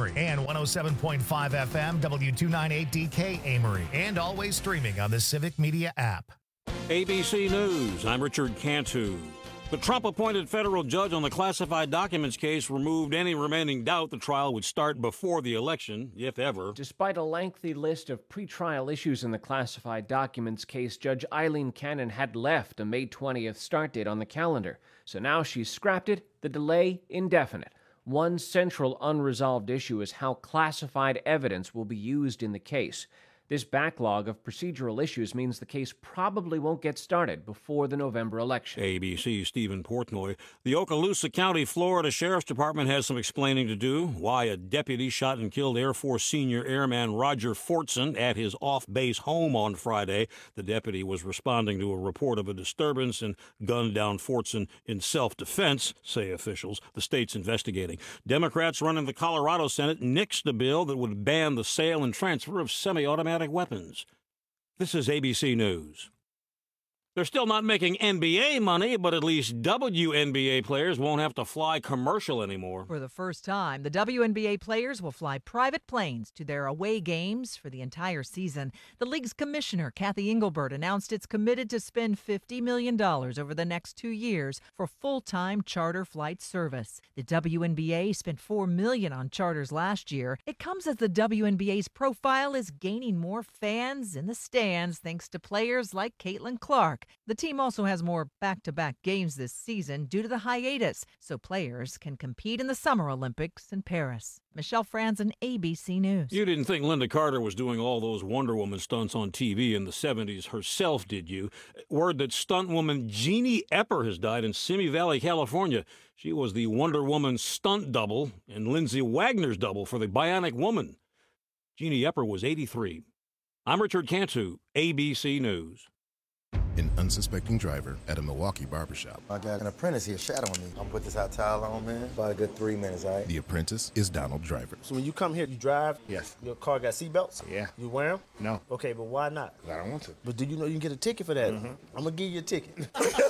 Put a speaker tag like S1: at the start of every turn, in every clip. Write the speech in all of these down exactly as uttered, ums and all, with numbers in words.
S1: Amory, and one oh seven point five F M, W two ninety-eight D K Amory, and always streaming on the Civic Media app.
S2: A B C News, I'm Richard Cantu. The Trump-appointed federal judge on the classified documents case removed any remaining doubt the trial would start before the election, if ever.
S3: Despite a lengthy list of pretrial issues in the classified documents case, Judge Eileen Cannon had left a May twentieth start date on the calendar. So now she's scrapped it, the delay indefinite. One central unresolved issue is how classified evidence will be used in the case. This backlog of procedural issues means the case probably won't get started before the November election.
S2: A B C's Stephen Portnoy. The Okaloosa County, Florida Sheriff's Department has some explaining to do. Why a deputy shot and killed Air Force senior airman Roger Fortson at his off-base home on Friday. The deputy was responding to a report of a disturbance and gunned down Fortson in self-defense, say officials. The state's investigating. Democrats running the Colorado Senate nixed a bill that would ban the sale and transfer of semi-automatic weapons. This is A B C News. They're still not making N B A money, but at least W N B A players won't have to fly commercial anymore.
S4: For the first time, the W N B A players will fly private planes to their away games for the entire season. The league's commissioner, Kathy Engelbert, announced it's committed to spend fifty million dollars over the next two years for full-time charter flight service. The W N B A spent four million dollars on charters last year. It comes as the W N B A's profile is gaining more fans in the stands thanks to players like Caitlin Clark. The team also has more back-to-back games this season due to the hiatus, so players can compete in the Summer Olympics in Paris. Michelle Franzen, A B C News.
S2: You didn't think Linda Carter was doing all those Wonder Woman stunts on T V in the seventies herself, did you? Word that stunt woman Jeannie Epper has died in Simi Valley, California. She was the Wonder Woman stunt double and Lindsay Wagner's double for the Bionic Woman. Jeannie Epper was eighty-three. I'm Richard Cantu, A B C News.
S5: An unsuspecting driver at a Milwaukee barbershop.
S6: I got an apprentice here shadowing me. I'm gonna put this hot towel on, man. About a good three minutes, all right?
S5: The apprentice is Donald Driver.
S7: So when you come here, you drive?
S8: Yes.
S7: Your car got seatbelts?
S8: Yeah.
S7: You wear them?
S8: No.
S7: Okay, but why not?
S8: I don't want to.
S7: But do you know you can get a ticket for that?
S8: Mm-hmm.
S7: I'm gonna give you a ticket.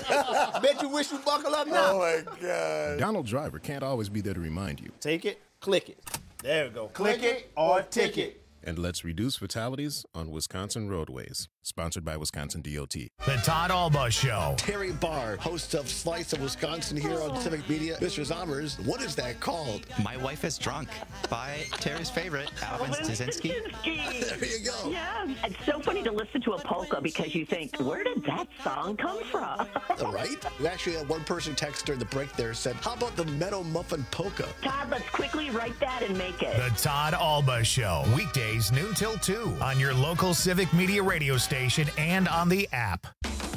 S7: Bet you wish you buckle up now.
S8: Oh, my God.
S5: Donald Driver can't always be there to remind you.
S7: Take it, click it. There we go. Click, click it or ticket.
S5: And let's reduce fatalities on Wisconsin roadways. Sponsored by Wisconsin D O T.
S1: The Todd Alba Show.
S9: Terry Barr, host of Slice of Wisconsin here on Civic Media. Mister Zommers, what is that called?
S10: My Wife is Drunk by Terry's favorite, Alvin Stasinski.
S9: There you go.
S11: Yeah, it's so funny to listen to a polka because you think, where did that song come from?
S9: Right? We actually had one person text during the break there said, how about the Meadow Muffin Polka?
S11: Todd, let's quickly write that and make it.
S1: The Todd Alba Show. Weekdays noon till two on your local Civic Media radio station and on the app.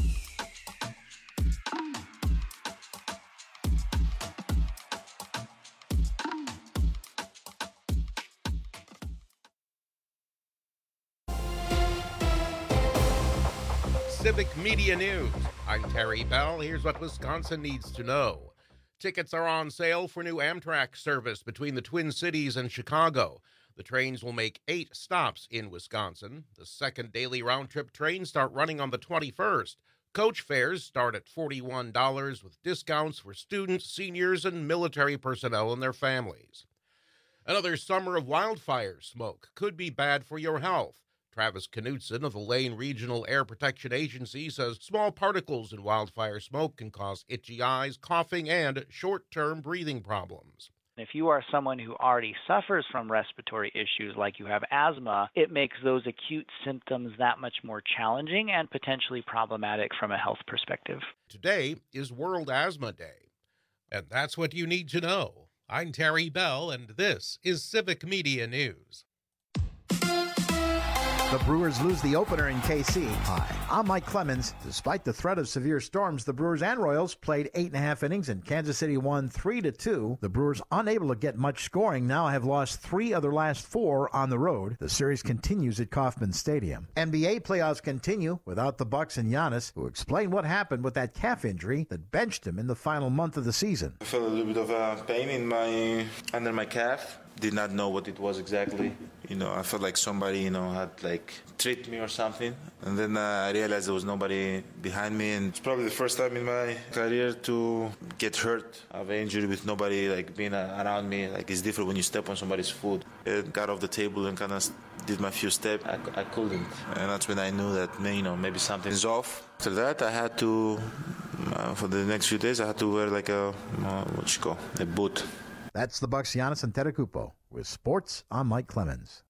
S12: Civic Media News. I'm Terry Bell. Here's what Wisconsin needs to know. Tickets are on sale for new Amtrak service between the Twin Cities and Chicago. The trains will make eight stops in Wisconsin. The second daily round-trip trains start running on the twenty-first. Coach fares start at forty-one dollars with discounts for students, seniors, and military personnel and their families. Another summer of wildfire smoke could be bad for your health. Travis Knutson of the Lane Regional Air Protection Agency says small particles in wildfire smoke can cause itchy eyes, coughing, and short-term breathing problems.
S13: If you are someone who already suffers from respiratory issues like you have asthma, it makes those acute symptoms that much more challenging and potentially problematic from a health perspective.
S12: Today is World Asthma Day, and that's what you need to know. I'm Terry Bell, and this is Civic Media News.
S14: The Brewers lose the opener in K C. Hi, I'm Mike Clemens. Despite the threat of severe storms, the Brewers and Royals played eight and a half innings, and Kansas City won three to two. The Brewers, unable to get much scoring, now have lost three of their last four on the road. The series continues at Kauffman Stadium. N B A playoffs continue without the Bucks and Giannis, who explained what happened with that calf injury that benched him in the final month of the season.
S15: I felt a little bit of uh, pain in my under my calf.
S8: did not know what it was exactly. You know, I felt like somebody, you know, had like tricked me or something. And then uh, I realized there was nobody behind me. And it's probably the first time in my career to get hurt, have an injury with nobody like being uh, around me. Like it's different when you step on somebody's foot. I got off the table and kind of did my few steps. I, I couldn't. And that's when I knew that, you know, maybe something is off. After that, I had to, uh, for the next few days, I had to wear like a, uh, what you call, a boot.
S14: That's the Bucks' Giannis Antetokounmpo with sports. I'm Mike Clemens.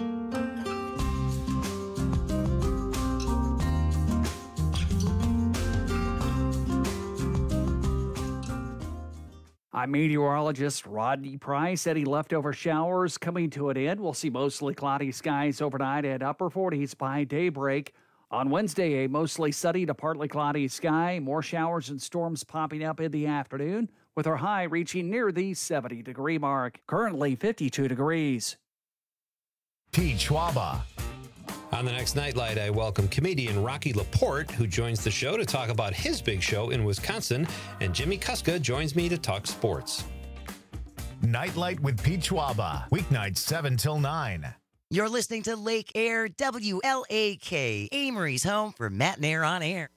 S15: I'm meteorologist Rodney Price. Any leftover showers coming to an end. We'll see mostly cloudy skies overnight at upper forties by daybreak. On Wednesday, a mostly sunny to partly cloudy sky. More showers and storms popping up in the afternoon, with our high reaching near the seventy degree mark. Currently fifty-two degrees.
S1: Pete Schwaba.
S16: On the next Nightlight, I welcome comedian Rocky Laporte, who joins the show to talk about his big show in Wisconsin, and Jimmy Kuska joins me to talk sports.
S1: Nightlight with Pete Schwaba, weeknights seven till nine.
S17: You're listening to Lake Air W L A K, Amory's home for Matt and Air on Air.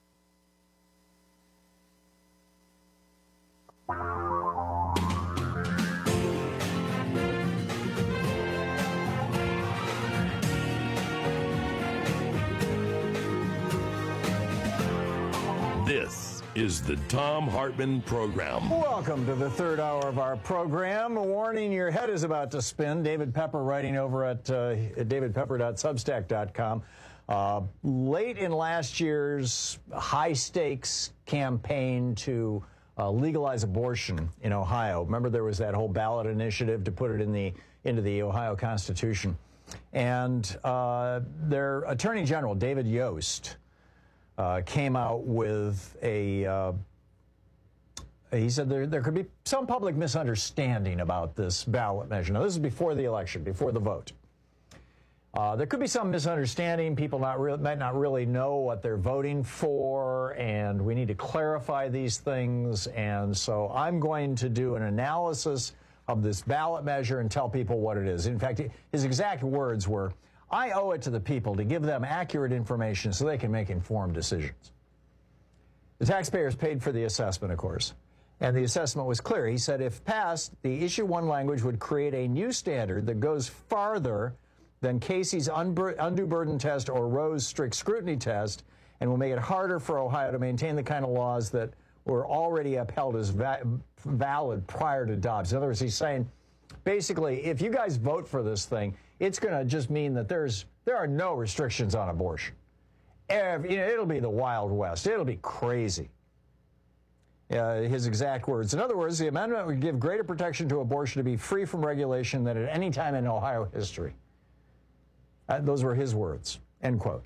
S18: This is the Thom Hartmann Program.
S19: Welcome to the third hour of our program. A warning, your head is about to spin. David Pepper writing over at uh, david pepper dot substack dot com. Uh, late in last year's high-stakes campaign to uh, legalize abortion in Ohio. Remember, there was that whole ballot initiative to put it in the into the Ohio Constitution. And uh, their Attorney General, David Yost, Uh, came out with a, uh, he said there, there could be some public misunderstanding about this ballot measure. Now, this is before the election, before the vote. Uh, there could be some misunderstanding. People not re- might not really know what they're voting for, and we need to clarify these things. And so I'm going to do an analysis of this ballot measure and tell people what it is. In fact, his exact words were, I owe it to the people to give them accurate information so they can make informed decisions. The taxpayers paid for the assessment, of course, and the assessment was clear. He said if passed, the issue one language would create a new standard that goes farther than Casey's undue burden test or Roe's strict scrutiny test and will make it harder for Ohio to maintain the kind of laws that were already upheld as va- valid prior to Dobbs. In other words, he's saying, basically, if you guys vote for this thing, it's going to just mean that there's there are no restrictions on abortion. Every, you know, it'll be the Wild West. It'll be crazy. Uh, his exact words. In other words, the amendment would give greater protection to abortion to be free from regulation than at any time in Ohio history. Uh, those were his words, end quote.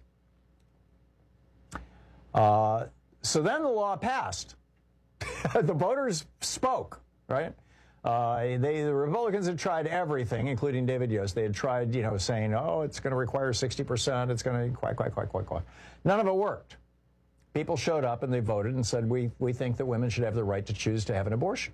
S19: Uh, so then the law passed. The voters spoke, right? Uh, they, the Republicans had tried everything, including David Yost. They had tried, you know, saying, oh, it's going to require sixty percent. It's going to quack, quack, quack, quack, quack. None of it worked. People showed up and they voted and said, we, we think that women should have the right to choose to have an abortion.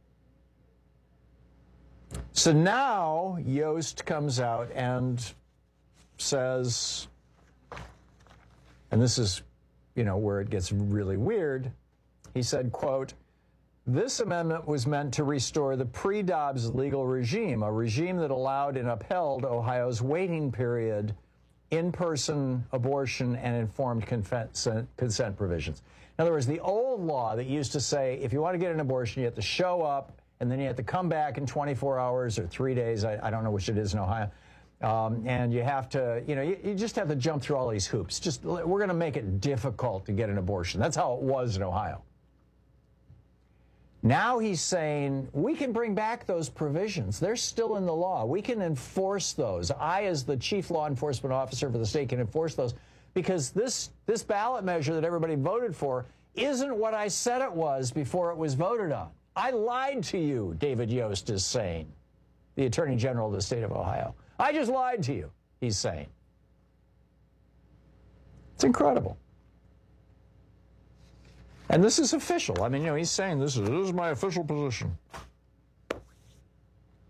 S19: So now Yost comes out and says, and this is, you know, where it gets really weird. He said, quote, this amendment was meant to restore the pre-Dobbs legal regime, a regime that allowed and upheld Ohio's waiting period, in-person abortion, and informed consent, consent provisions. In other words, the old law that used to say if you want to get an abortion, you have to show up, and then you have to come back in twenty-four hours or three days. I, I don't know which it is in Ohio. Um, and you have to, you know, you, you just have to jump through all these hoops. Just we're going to make it difficult to get an abortion. That's how it was in Ohio. Now he's saying we can bring back those provisions. They're still in the law. We can enforce those. I, as the chief law enforcement officer for the state, can enforce those because this this ballot measure that everybody voted for isn't what I said it was before it was voted on. I lied to you, David Yost is saying, the Attorney General of the state of Ohio. I just lied to you, he's saying. It's incredible. And this is official. I mean, you know, he's saying this is, this is my official position.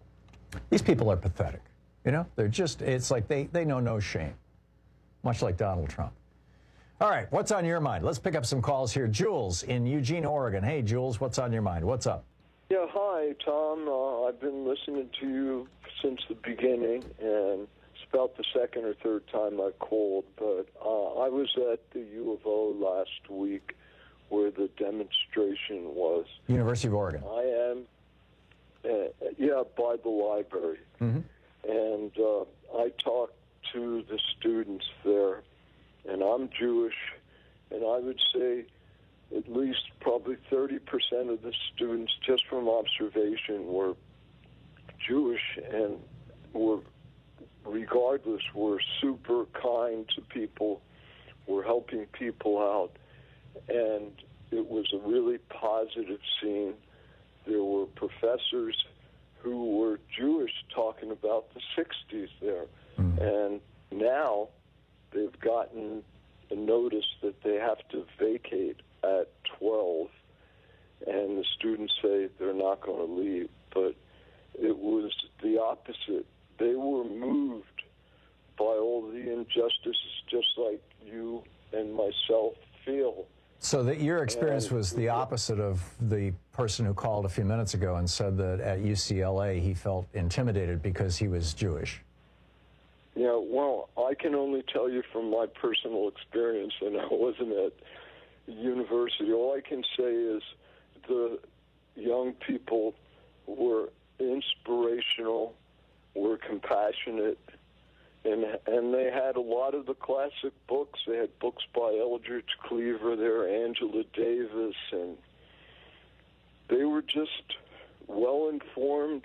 S19: These people are pathetic. You know, they're just, it's like they, they know no shame, much like Donald Trump. All right, what's on your mind? Let's pick up some calls here. Jules in Eugene, Oregon. Hey, Jules, what's on your mind? What's up?
S20: Yeah, hi, Tom. Uh, I've been listening to you since the beginning, and it's about the second or third time I called, but uh, I was at the U of O last week where the demonstration was.
S19: University of Oregon.
S20: I am, uh, yeah, by the library.
S19: Mm-hmm.
S20: And uh, I talked to the students there, and I'm Jewish, and I would say at least probably thirty percent of the students, just from observation, were Jewish and were, regardless, were super kind to people, were helping people out, and it was a really positive scene. There were professors who were Jewish talking about the sixties there, mm. and now they've gotten a notice that they have to vacate at twelve, and the students say they're not going to leave, but it was the opposite. They were moved by all the injustices, just like you and myself feel.
S19: So that your experience
S20: and,
S19: was the opposite of the person who called a few minutes ago and said that at U C L A he felt intimidated because he was Jewish.
S20: Yeah, well, I can only tell you from my personal experience, and I wasn't at university. All I can say is the young people were inspirational, were compassionate, and and they had a lot of the classic books. They had books by Eldridge Cleaver there, Angela Davis, and they were just well-informed.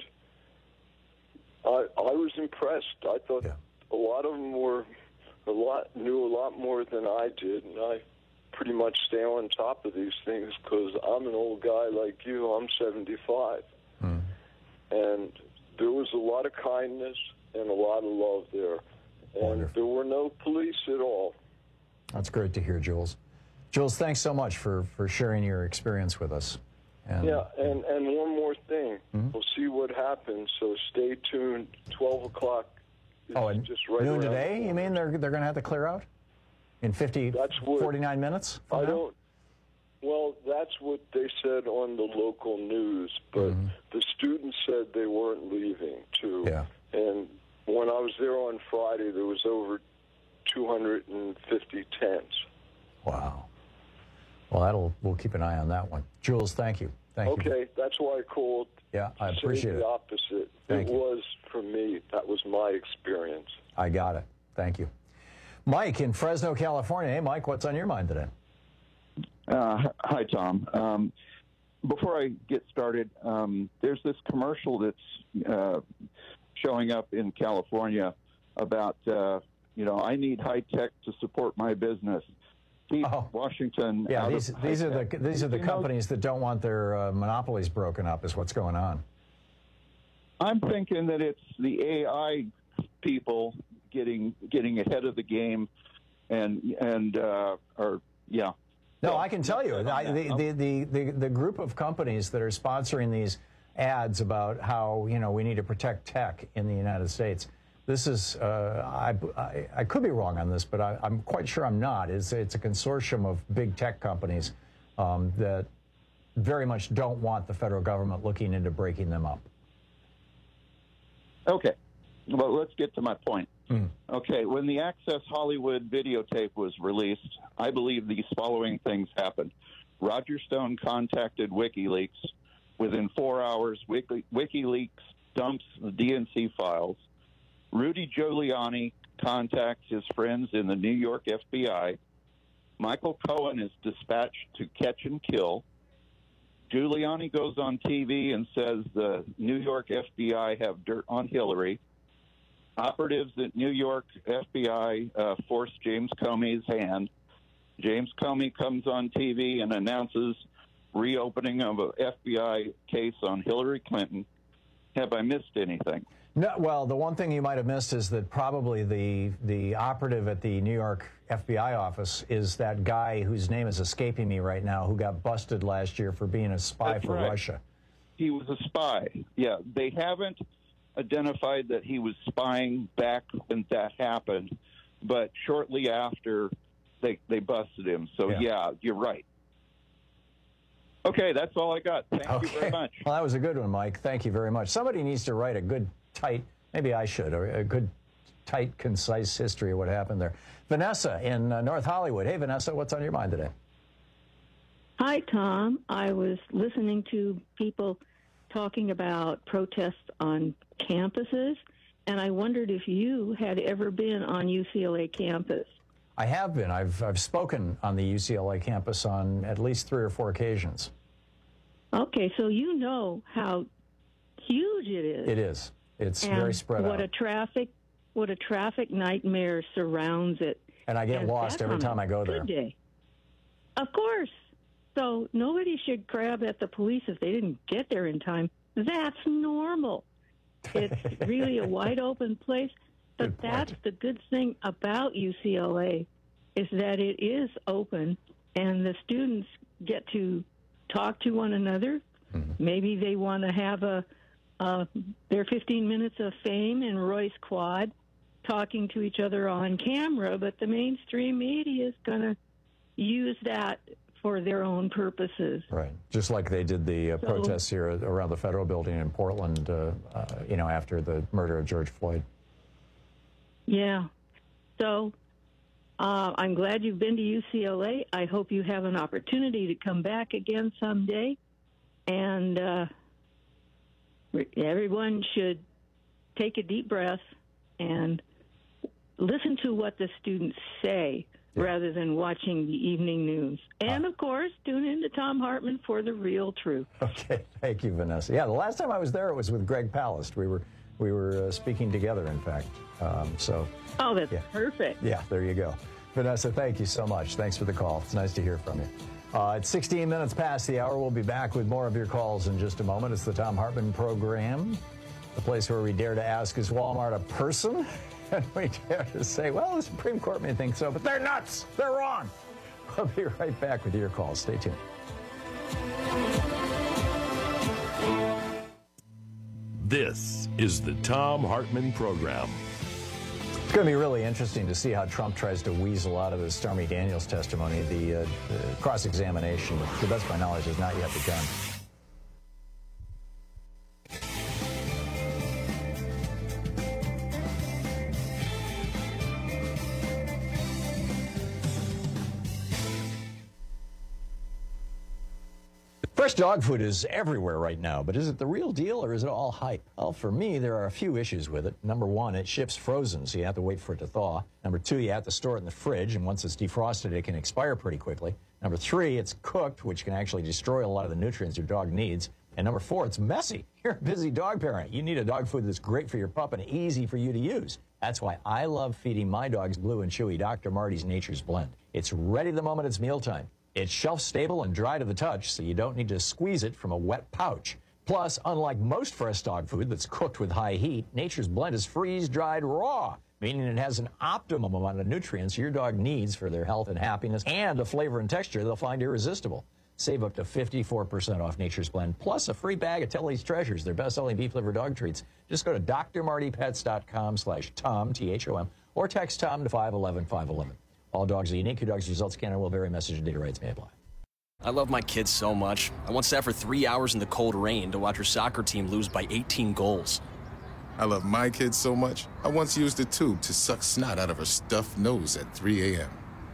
S20: I I was impressed. I thought yeah. a lot of them were a lot knew a lot more than I did, and I pretty much stay on top of these things because I'm an old guy like you. I'm seventy-five. Mm. And there was a lot of kindness and a lot of love there. And Wonderful. There were no police at all.
S19: That's great to hear, Jules. Jules, thanks so much for, for sharing your experience with us. And,
S20: yeah, and, and one more thing. Mm-hmm. We'll see what happens, so stay tuned. twelve o'clock is
S19: oh, and
S20: just right
S19: noon
S20: around
S19: today, you mean they're, they're going to have to clear out? In fifty,
S20: that's what,
S19: forty-nine minutes?
S20: I
S19: now?
S20: don't. Well, that's what they said on the local news, but mm-hmm. the students said they weren't leaving, too.
S19: Yeah.
S20: And when I was there on Friday, there was over two hundred fifty tents.
S19: Wow. Well, that'll we'll keep an eye on that one. Jules, thank you. Thank
S20: okay,
S19: you.
S20: Okay, that's why I called.
S19: Yeah, I
S20: to
S19: appreciate
S20: say
S19: it.
S20: The opposite.
S19: Thank
S20: it
S19: you.
S20: was for me. That was my experience.
S19: I got it. Thank you. Mike in Fresno, California. Hey, Mike, what's on your mind today?
S21: Uh, hi, Tom. Um, before I get started, um, there's this commercial that's uh, showing up in California about, uh, you know, I need high tech to support my business. Keep oh. Washington.
S19: Yeah,
S21: out
S19: these
S21: of
S19: these are the
S21: tech.
S19: these are the
S21: you
S19: companies know, that don't want their uh, monopolies broken up. Is what's going on.
S21: I'm thinking that it's the A I people getting getting ahead of the game, and and uh, or yeah.
S19: No, I can tell you, I, the, the, the, the, the group of companies that are sponsoring these ads about how, you know, we need to protect tech in the United States, this is, uh, I, I, I could be wrong on this, but I, I'm quite sure I'm not. It's, it's a consortium of big tech companies um, that very much don't want the federal government looking into breaking them up.
S21: Okay. Well, let's get to my point.
S19: Mm.
S21: Okay, when the Access Hollywood videotape was released, I believe these following things happened. Roger Stone contacted WikiLeaks. Within four hours, Wiki, WikiLeaks dumps the D N C files. Rudy Giuliani contacts his friends in the New York F B I. Michael Cohen is dispatched to catch and kill. Giuliani goes on T V and says the New York F B I have dirt on Hillary. Operatives at New York F B I uh, force James Comey's hand. James Comey comes on T V and announces reopening of an F B I case on Hillary Clinton. Have I missed anything?
S19: No, well, the one thing you might have missed is that probably the the operative at the New York F B I office is that guy whose name is escaping me right now, who got busted last year for being a spy
S21: That's
S19: for
S21: right.
S19: Russia.
S21: He was a spy. Yeah, they haven't identified that he was spying back when that happened, but shortly after, they they busted him. So, yeah, yeah you're right. Okay, that's all I got. Thank okay. you very much.
S19: Well, that was a good one, Mike. Thank you very much. Somebody needs to write a good, tight, maybe I should, or a good, tight, concise history of what happened there. Vanessa in uh, North Hollywood. Hey, Vanessa, what's on your mind today?
S3: Hi, Tom. I was listening to people talking about protests on campuses, and I wondered if you had ever been on U C L A campus.
S19: I have been. I've I've spoken on the U C L A campus on at least three or four occasions.
S3: Okay, so you know how huge it is.
S19: It is. It's
S3: and
S19: very spread
S3: what
S19: out.
S3: a traffic, what a traffic nightmare surrounds it.
S19: And I get
S3: and
S19: lost every time I go there.
S3: Good day. Of course. So nobody should grab at the police if they didn't get there in time. That's normal. It's really a wide open place. But that's the good thing about U C L A is that it is open and the students get to talk to one another. Mm-hmm. Maybe they want to have a uh, their fifteen minutes of fame in Royce Quad talking to each other on camera, but the mainstream media is going to use that for their own purposes.
S19: Right. Just like they did the uh, so, protests here around the Federal Building in Portland, uh, uh, you know, after the murder of George Floyd.
S3: Yeah. So uh, I'm glad you've been to U C L A. I hope you have an opportunity to come back again someday. And uh, everyone should take a deep breath and listen to what the students say yeah. rather than watching the evening news. And, uh, of course, tune in to Tom Hartman for the real truth.
S19: Okay. Thank you, Vanessa. Yeah, the last time I was there, it was with Greg Palast. We were we were uh, speaking together, in fact. Um, so.
S3: Oh, that's
S19: yeah.
S3: perfect.
S19: Yeah, there you go. Vanessa, thank you so much. Thanks for the call. It's nice to hear from you. Uh, it's sixteen minutes past the hour. We'll be back with more of your calls in just a moment. It's the Tom Hartman Program, the place where we dare to ask, is Walmart a person? And we dare to say, well, the Supreme Court may think so, but they're nuts. They're wrong. We'll be right back with your calls. Stay tuned.
S18: This is the Tom Hartman Program.
S19: It's going to be really interesting to see how Trump tries to weasel out of the Stormy Daniels testimony. The, uh, the cross-examination, to the best of my knowledge, has not yet begun. Fresh dog food is everywhere right now, but is it the real deal or is it all hype? Well, for me, there are a few issues with it. Number one, it ships frozen, so you have to wait for it to thaw. Number two, you have to store it in the fridge, and once it's defrosted, it can expire pretty quickly. Number three, it's cooked, which can actually destroy a lot of the nutrients your dog needs. And number four, it's messy. You're a busy dog parent. You need a dog food that's great for your pup and easy for you to use. That's why I love feeding my dogs Blue and Chewy Doctor Marty's Nature's Blend. It's ready the moment it's mealtime. It's shelf-stable and dry to the touch, so you don't need to squeeze it from a wet pouch. Plus, unlike most fresh dog food that's cooked with high heat, Nature's Blend is freeze-dried raw, meaning it has an optimum amount of nutrients your dog needs for their health and happiness, and a flavor and texture they'll find irresistible. Save up to fifty-four percent off Nature's Blend, plus a free bag of Tilly's Treasures, their best-selling beef-liver dog treats. Just go to drmartypets.com slash Tom, T H O M, or text Tom to five one one, five one one. All dogs are unique. Your dog's results can and will vary. Message and data rates may apply.
S22: I love my kids so much. I once sat for three hours in the cold rain to watch her soccer team lose by eighteen goals.
S5: I love my kids so much, I once used a tube to suck snot out of her stuffed nose at three a.m.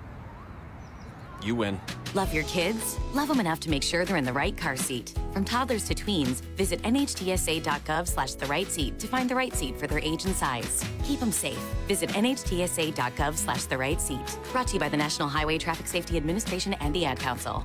S22: You win.
S23: Love your kids? Love them enough to make sure they're in the right car seat. From toddlers to tweens, visit nhtsa.gov slash the right seat to find the right seat for their age and size. Keep them safe. Visit nhtsa.gov slash the right seat. Brought to you by the National Highway Traffic Safety Administration and the Ad Council.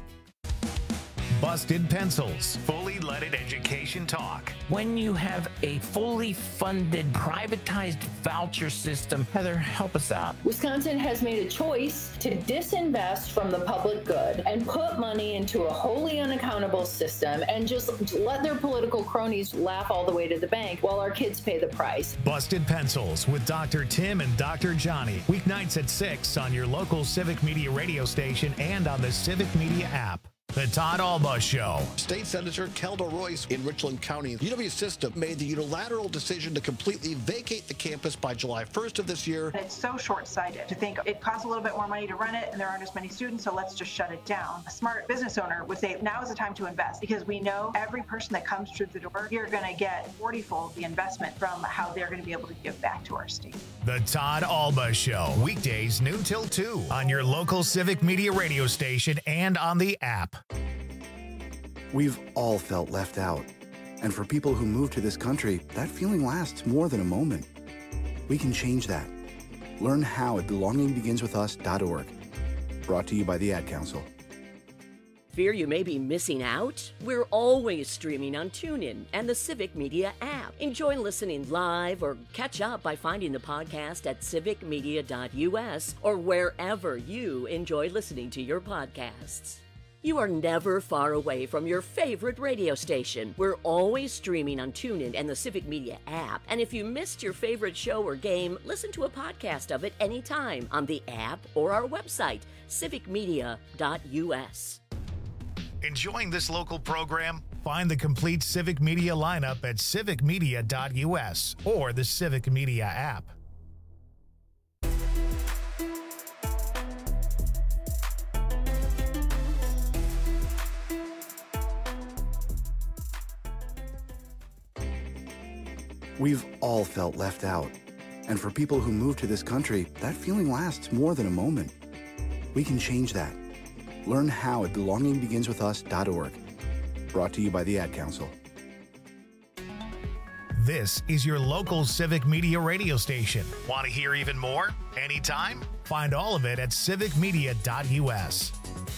S1: Busted Pencils, fully leaded education talk.
S24: When you have a fully funded, privatized voucher system, Heather, help us out.
S25: Wisconsin has made a choice to disinvest from the public good and put money into a wholly unaccountable system and just let their political cronies laugh all the way to the bank while our kids pay the price.
S1: Busted Pencils with Doctor Tim and Doctor Johnny. Weeknights at six on your local Civic Media radio station and on the Civic Media app. The Todd Alba Show.
S9: State Senator Kelda Royce in Richland County. The U W system made the unilateral decision to completely vacate the campus by July first of this year.
S2: It's so short-sighted to think it costs a little bit more money to run it and there aren't as many students, so let's just shut it down. A smart business owner would say now is the time to invest because we know every person that comes through the door, you're going to get forty-fold the investment from how they're going to be able to give back to our state.
S1: The Todd Alba Show. Weekdays noon till two on your local Civic Media radio station and on the app.
S4: We've all felt left out. And for people who move to this country, that feeling lasts more than a moment. We can change that. Learn how at belonging begins with us dot org. Brought to you by the Ad Council.
S6: Fear you may be missing out? We're always streaming on TuneIn and the Civic Media app. Enjoy listening live or catch up by finding the podcast at civic media dot u s or wherever you enjoy listening to your podcasts. You are never far away from your favorite radio station. We're always streaming on TuneIn and the Civic Media app. And if you missed your favorite show or game, listen to a podcast of it anytime on the app or our website, civic media dot u s.
S1: Enjoying this local program? Find the complete Civic Media lineup at civic media dot u s or the Civic Media app.
S4: We've all felt left out. And for people who move to this country, that feeling lasts more than a moment. We can change that. Learn how at belonging begins with us dot org. Brought to you by the Ad Council.
S1: This is your local Civic Media radio station. Want to hear even more? Anytime? Find all of it at civic media dot u s.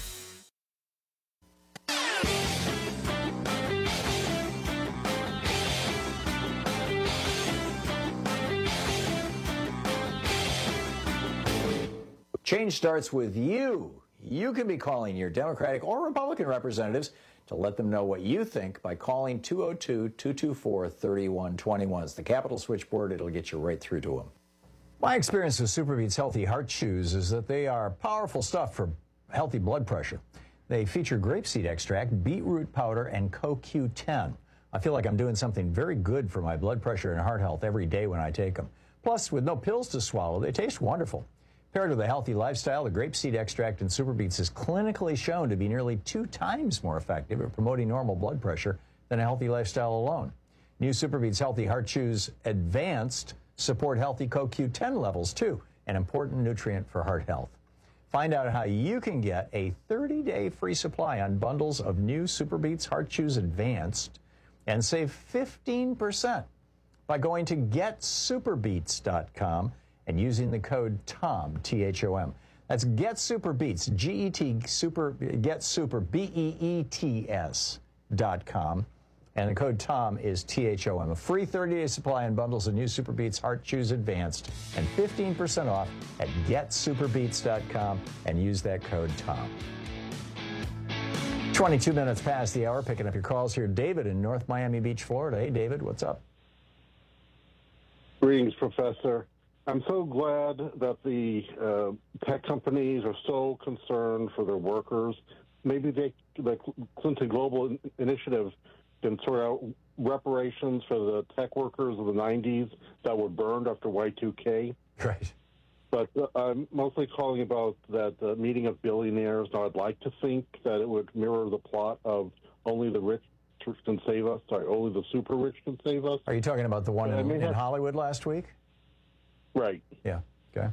S19: Change starts with you. You can be calling your Democratic or Republican representatives to let them know what you think by calling two oh two, two two four, three one two one. It's the Capitol switchboard. It'll get you right through to them. My experience with Superbeats Healthy Heart Chews is that they are powerful stuff for healthy blood pressure. They feature grapeseed extract, beetroot powder, and C O Q ten. I feel like I'm doing something very good for my blood pressure and heart health every day when I take them. Plus, with no pills to swallow, they taste wonderful. Paired with a healthy lifestyle, the grapeseed extract in Superbeats is clinically shown to be nearly two times more effective at promoting normal blood pressure than a healthy lifestyle alone. New Superbeats Healthy Heart Chews Advanced support healthy C O Q ten levels, too, an important nutrient for heart health. Find out how you can get a thirty-day free supply on bundles of new Superbeats Heart Chews Advanced and save fifteen percent by going to get superbeats dot com and using the code TOM, T H O M. That's Get Superbeats, G E T, Super, Get Super, B E E T S dot com. And the code TOM is T H O M. A free thirty-day supply and bundles of new Superbeats Heart Chews Advanced and fifteen percent off at get superbeats dot com and use that code TOM. twenty-two minutes past the hour, picking up your calls here. David in North Miami Beach, Florida. Hey, David, what's up?
S7: Greetings, Professor. I'm so glad that the uh, tech companies are so concerned for their workers. Maybe they, the Clinton Global Initiative can sort out reparations for the tech workers of the nineties that were burned after Y two K.
S19: Right.
S7: But uh, I'm mostly calling about that uh, meeting of billionaires. Now, I'd like to think that it would mirror the plot of Only the Rich Can Save Us. Sorry, Only the Super Rich Can Save Us.
S19: Are you talking about the one in, in
S7: have...
S19: Hollywood last week?
S7: Right.
S19: Yeah. Okay.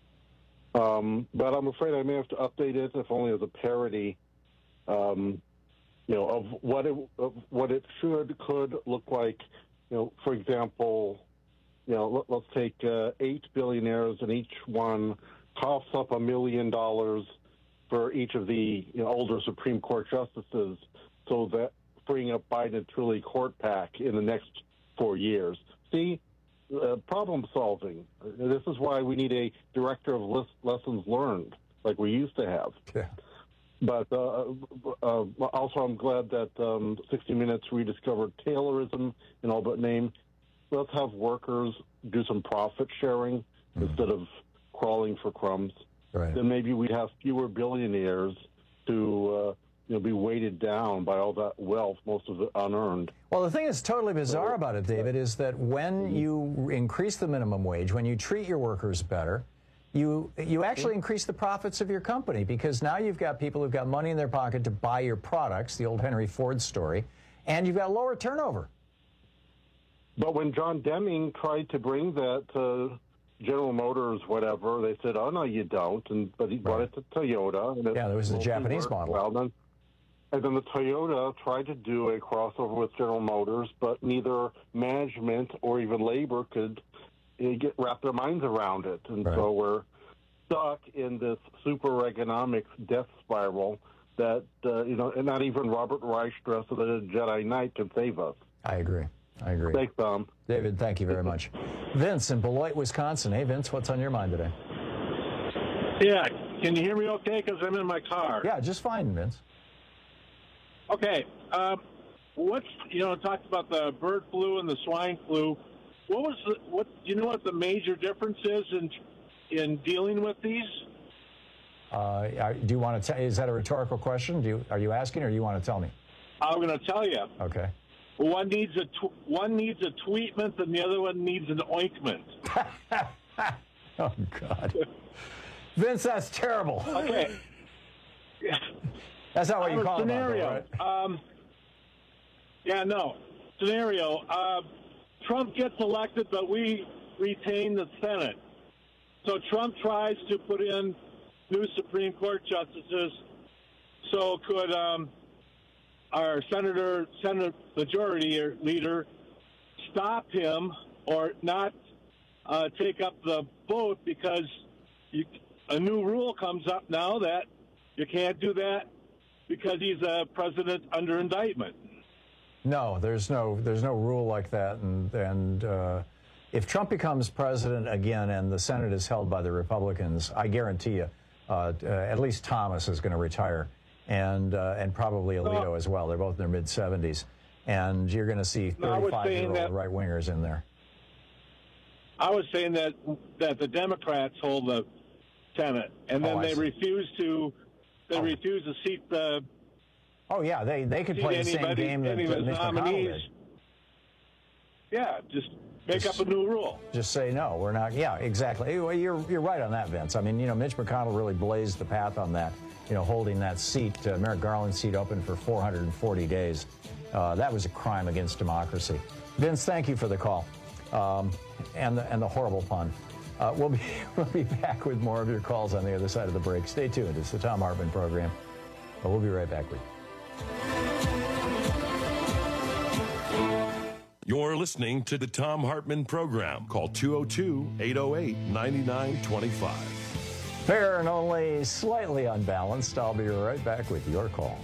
S7: Um, but I'm afraid I may have to update it, if only as a parody, um, you know, of what it of what it should could look like. You know, for example, you know, let, let's take uh, eight billionaires, and each one coughs up a million dollars for each of the you know, older Supreme Court justices, so that freeing up Biden and Truly court pack in the next four years. See. Uh, problem solving. This is why we need a director of list lessons learned, like we used to have.
S19: Yeah.
S7: But uh, uh, also, I'm glad that um, sixty minutes rediscovered Taylorism in all but name. Let's have workers do some profit sharing mm-hmm. instead of crawling for crumbs.
S19: Right.
S7: Then maybe we'd have fewer billionaires to uh, you know, be weighted down by all that wealth, most of it unearned.
S19: Well, the thing that's totally bizarre about it, David, is that when you increase the minimum wage, when you treat your workers better, you you actually increase the profits of your company, because now you've got people who've got money in their pocket to buy your products, the old Henry Ford story, and you've got lower turnover.
S7: But when John Deming tried to bring that to General Motors, whatever, they said, "Oh no, you don't." And but he brought it to Toyota. And
S19: yeah, there was the Japanese model.
S7: Well, then, and then the Toyota tried to do a crossover with General Motors, but neither management or even labor could uh, get wrap their minds around it, and
S19: right.
S7: so we're stuck in this super economics death spiral that uh, you know, and not even Robert Reich, dressed as a Jedi Knight, can save us.
S19: I agree. I agree.
S7: Thanks, Tom.
S19: David, thank you very much. Vince in Beloit, Wisconsin. Hey, Vince, what's on your mind today?
S8: Yeah, can you hear me okay? Because I'm in my car.
S19: Yeah, just fine, Vince.
S8: Okay. Um, what's, you know, it talked about the bird flu and the swine flu. What was the, what, do you know what the major difference is in in dealing with these?
S19: Uh, do you want to tell, is that a rhetorical question? Do you, are you asking, or do you want to tell me?
S8: I'm going to tell you.
S19: Okay.
S8: One needs a tw- one needs a tweetment, and the other one needs an ointment.
S19: Oh God, Vince, that's terrible.
S8: Okay,
S19: that's not what you call it.
S8: Scenario.
S19: Right?
S8: Um, yeah, no scenario. Uh, Trump gets elected, but we retain the Senate. So Trump tries to put in new Supreme Court justices. So could um, our senator, Senate Majority Leader, stop him or not uh, take up the vote, because you, a new rule comes up now that you can't do that because he's a president under indictment.
S19: No, there's no there's no rule like that, and and uh, if Trump becomes president again and the Senate is held by the Republicans, I guarantee you, uh, uh, at least Thomas is going to retire, and uh, and probably Alito
S8: well,
S19: as well. They're both in their mid seventies, and you're going to see thirty-five-year-old right wingers in there.
S8: I was saying that that the Democrats hold the Senate, and then
S19: oh,
S8: they refuse to they
S19: oh.
S8: refuse to seat the.
S19: Oh yeah, they they could play the same
S8: anybody,
S19: game that
S8: any
S19: uh,
S8: of
S19: Mitch
S8: nominees.
S19: McConnell did.
S8: Yeah, just make
S19: just,
S8: up a new rule.
S19: Just say no, we're not. Yeah, exactly. Well, you're you're right on that, Vince. I mean, you know, Mitch McConnell really blazed the path on that. You know, holding that seat, uh, Merrick Garland's seat, open for four hundred forty days. Uh, that was a crime against democracy. Vince, thank you for the call, um, and the and the horrible pun. Uh, we'll be we'll be back with more of your calls on the other side of the break. Stay tuned. It's the Thom Hartmann Program. But we'll be right back with you.
S18: You're listening to the Thom Hartmann Program. Call two oh two, eight oh eight, nine nine two five.
S19: Fair and only slightly unbalanced. I'll be right back with your calls.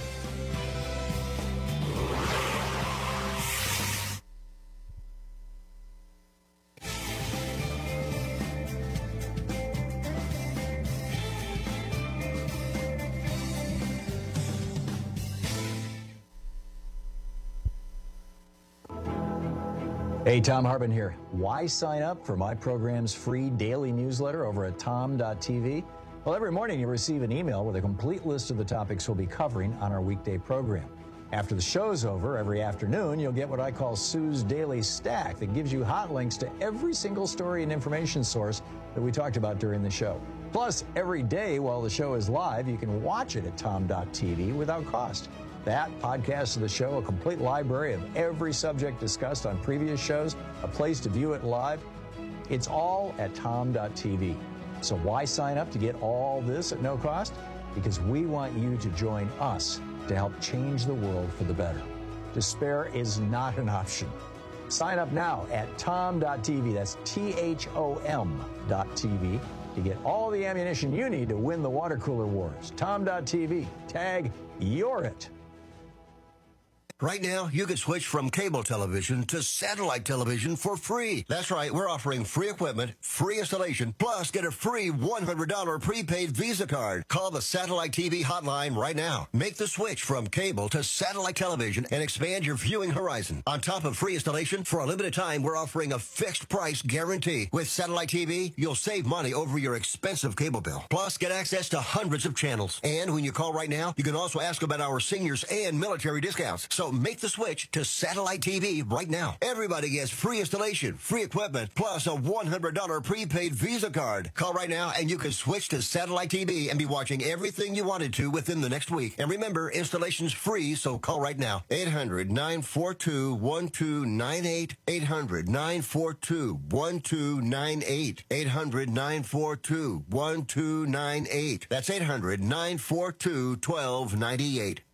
S19: Hey, Thom Hartmann here. Why sign up for my program's free daily newsletter over at tom dot t v? Well, every morning you receive an email with a complete list of the topics we'll be covering on our weekday program. After the show's over, every afternoon, you'll get what I call Sue's Daily Stack that gives you hot links to every single story and information source that we talked about during the show. Plus, every day while the show is live, you can watch it at tom dot t v without cost. That, podcast of the show, a complete library of every subject discussed on previous shows, a place to view it live. It's all at tom dot t v. So why sign up to get all this at no cost? Because we want you to join us to help change the world for the better. Despair is not an option. Sign up now at tom dot t v. That's T H O M dot T V to get all the ammunition you need to win the water cooler wars. tom dot t v. Tag You're It.
S10: Right now, you can switch from cable television to satellite television for free. That's right, we're offering free equipment, free installation, plus get a free one hundred dollars prepaid Visa card. Call the Satellite T V hotline right now. Make the switch from cable to satellite television and expand your viewing horizon. On top of free installation, for a limited time, we're offering a fixed price guarantee. With Satellite T V, you'll save money over your expensive cable bill. Plus, get access to hundreds of channels. And when you call right now, you can also ask about our seniors and military discounts. So make the switch to Satellite T V right now. Everybody gets free installation, free equipment, plus a one hundred dollars prepaid Visa card. Call right now and you can switch to Satellite T V and be watching everything you wanted to within the next week. And remember, installation's free, so call right now. eight hundred, nine four two, one two nine eight. eight hundred, nine four two, one two nine eight. eight hundred, nine four two, one two nine eight. That's eight hundred, nine four two, one two nine eight.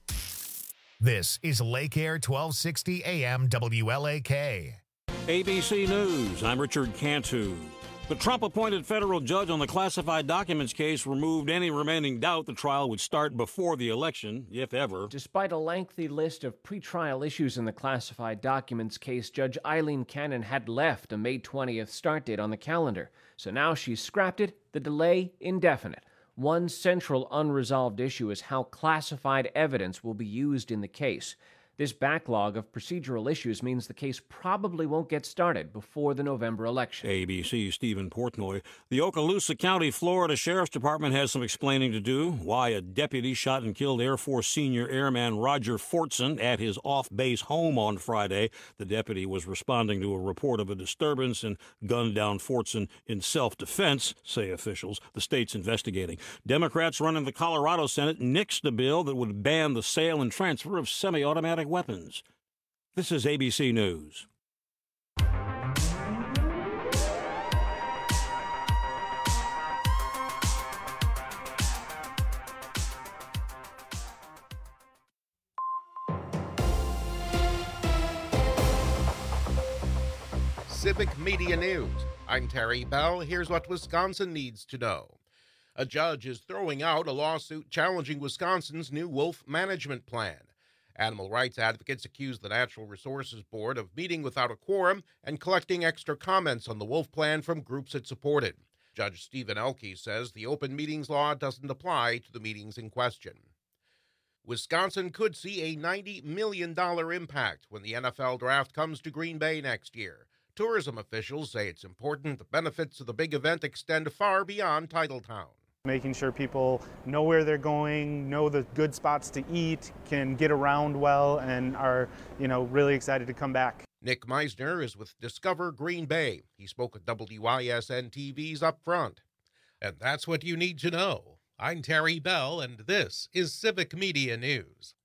S1: This is Lake Air twelve sixty A M W L A K.
S11: A B C News, I'm Richard Cantu. The Trump-appointed federal judge on the classified documents case removed any remaining doubt the trial would start before the election, if ever.
S12: Despite a lengthy list of pretrial issues in the classified documents case, Judge Eileen Cannon had left a May twentieth start date on the calendar. So now she's scrapped it, the delay indefinite. One central unresolved issue is how classified evidence will be used in the case. This backlog of procedural issues means the case probably won't get started before the November election.
S11: A B C's Stephen Portnoy. The Okaloosa County, Florida Sheriff's Department has some explaining to do. Why a deputy shot and killed Air Force senior airman Roger Fortson at his off-base home on Friday. The deputy was responding to a report of a disturbance and gunned down Fortson in self-defense, say officials. The state's investigating. Democrats running the Colorado Senate nixed a bill that would ban the sale and transfer of semi-automatic weapons. This is A B C News.
S13: Civic Media News. I'm Terry Bell. Here's what Wisconsin needs to know. A judge is throwing out a lawsuit challenging Wisconsin's new wolf management plan. Animal rights advocates accuse the Natural Resources Board of meeting without a quorum and collecting extra comments on the wolf plan from groups it supported. Judge Stephen Elke says the open meetings law doesn't apply to the meetings in question. Wisconsin could see a ninety million dollars impact when the N F L draft comes to Green Bay next year. Tourism officials say it's important the benefits of the big event extend far beyond Titletown.
S14: Making sure people know where they're going, know the good spots to eat, can get around well, and are, you know, really excited to come back.
S13: Nick Meisner is with Discover Green Bay. He spoke at W I S N T V's Up Front. And that's what you need to know. I'm Terry Bell, and this is Civic Media News.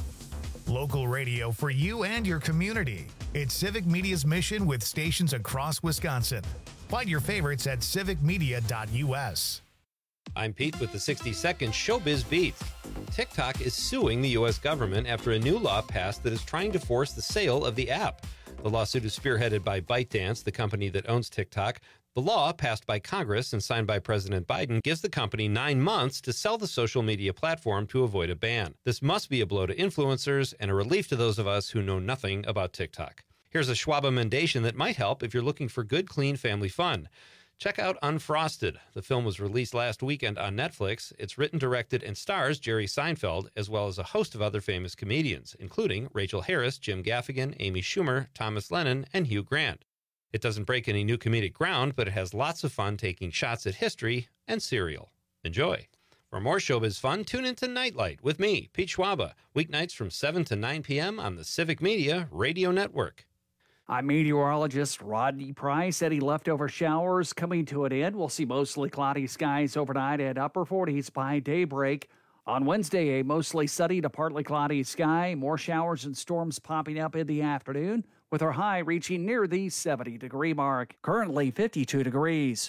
S1: Local radio for you and your community. It's Civic Media's mission with stations across Wisconsin. Find your favorites at civic media dot U S.
S16: I'm Pete with the sixty second Showbiz Beat. TikTok is suing the U S government after a new law passed that is trying to force the sale of the app. The lawsuit is spearheaded by ByteDance, the company that owns TikTok. The law, passed by Congress and signed by President Biden, gives the company nine months to sell the social media platform to avoid a ban. This must be a blow to influencers and a relief to those of us who know nothing about TikTok. Here's a Schwab amendation that might help if you're looking for good, clean family fun. Check out Unfrosted. The film was released last weekend on Netflix. It's written, directed, and stars Jerry Seinfeld, as well as a host of other famous comedians, including Rachel Harris, Jim Gaffigan, Amy Schumer, Thomas Lennon, and Hugh Grant. It doesn't break any new comedic ground, but it has lots of fun taking shots at history and cereal. Enjoy. For more showbiz fun, tune into Nightlight with me, Pete Schwaba, weeknights from seven to nine p.m. on the Civic Media Radio Network.
S15: I'm meteorologist Rodney Price. Any leftover showers coming to an end. We'll see mostly cloudy skies overnight at upper forties by daybreak. On Wednesday, a mostly sunny to partly cloudy sky. More showers and storms popping up in the afternoon, with our high reaching near the seventy degree mark. Currently fifty-two degrees.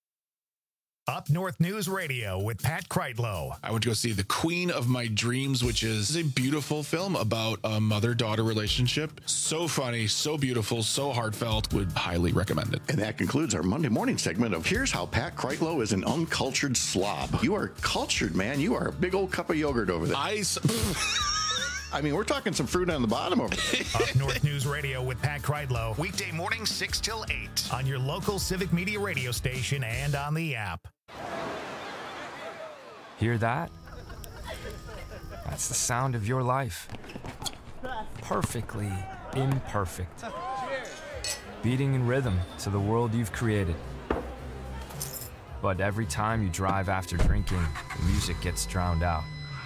S1: Up North News Radio with Pat Kreitlow.
S26: I went to go see The Queen of My Dreams, which is a beautiful film about a mother-daughter relationship. So funny, so beautiful, so heartfelt. Would highly recommend it.
S27: And that concludes our Monday morning segment of Here's How Pat Kreitlow is an Uncultured Slob. You are cultured, man. You are a big old cup of yogurt over there.
S26: I...
S27: I mean, we're talking some fruit on the bottom over there.
S1: Up North News Radio with Pat Kreitlow. Weekday mornings six till eight on your local Civic Media radio station and on the app.
S3: Hear that? That's the sound of your life. Perfectly imperfect. Beating in rhythm to the world you've created. But every time you drive after drinking, the music gets drowned out.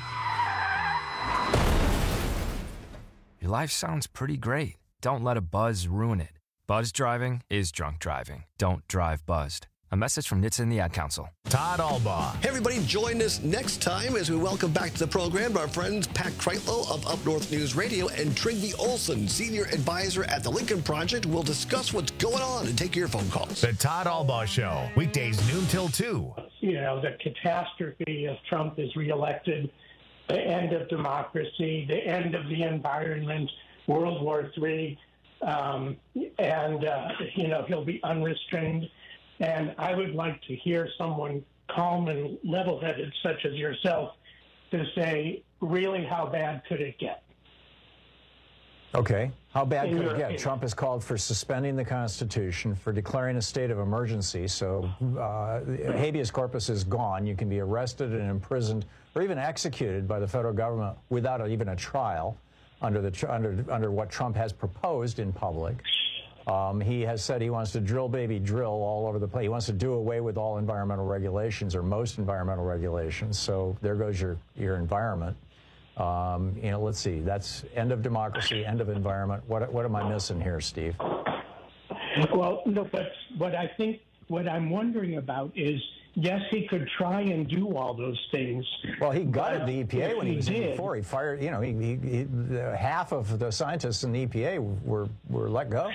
S3: Your life sounds pretty great. Don't let a buzz ruin it. Buzz driving is drunk driving. Don't drive buzzed. A message from N H T S A and the Ad Council.
S1: Todd Albaugh.
S9: Hey, everybody, join us next time as we welcome back to the program our friends Pat Kreitlow of Up North News Radio and Trygve Olson, Senior Advisor at the Lincoln Project. We'll discuss what's going on and take your phone calls.
S1: The Todd Albaugh Show, weekdays noon till two.
S5: You know, the catastrophe if Trump is reelected, the end of democracy, the end of the environment, World War Three, um, and, uh, you know, he'll be unrestrained. And I would like to hear someone calm and level-headed, such as yourself, to say, really, how bad could it get?
S19: Okay. How bad
S5: In
S19: could
S5: your
S19: it get?
S5: opinion.
S19: Trump has called for suspending the Constitution, for declaring a state of emergency. So uh, habeas corpus is gone. You can be arrested and imprisoned or even executed by the federal government without even a trial under, the, tr- under, under what Trump has proposed in public. Um, he has said he wants to drill, baby, drill all over the place. He wants to do away with all environmental regulations or most environmental regulations. So there goes your, your environment. Um, you know, let's see. That's end of democracy, end of environment. What, what am I missing here, Steve?
S5: Well, no, but what I think, what I'm wondering about is, yes, he could try and do all those things.
S19: Well, he gutted the E P A
S5: if
S19: when he,
S5: he
S19: was in
S5: did,
S19: before. He fired, you know, he, he, he, the, half of the scientists in the E P A were, were let go.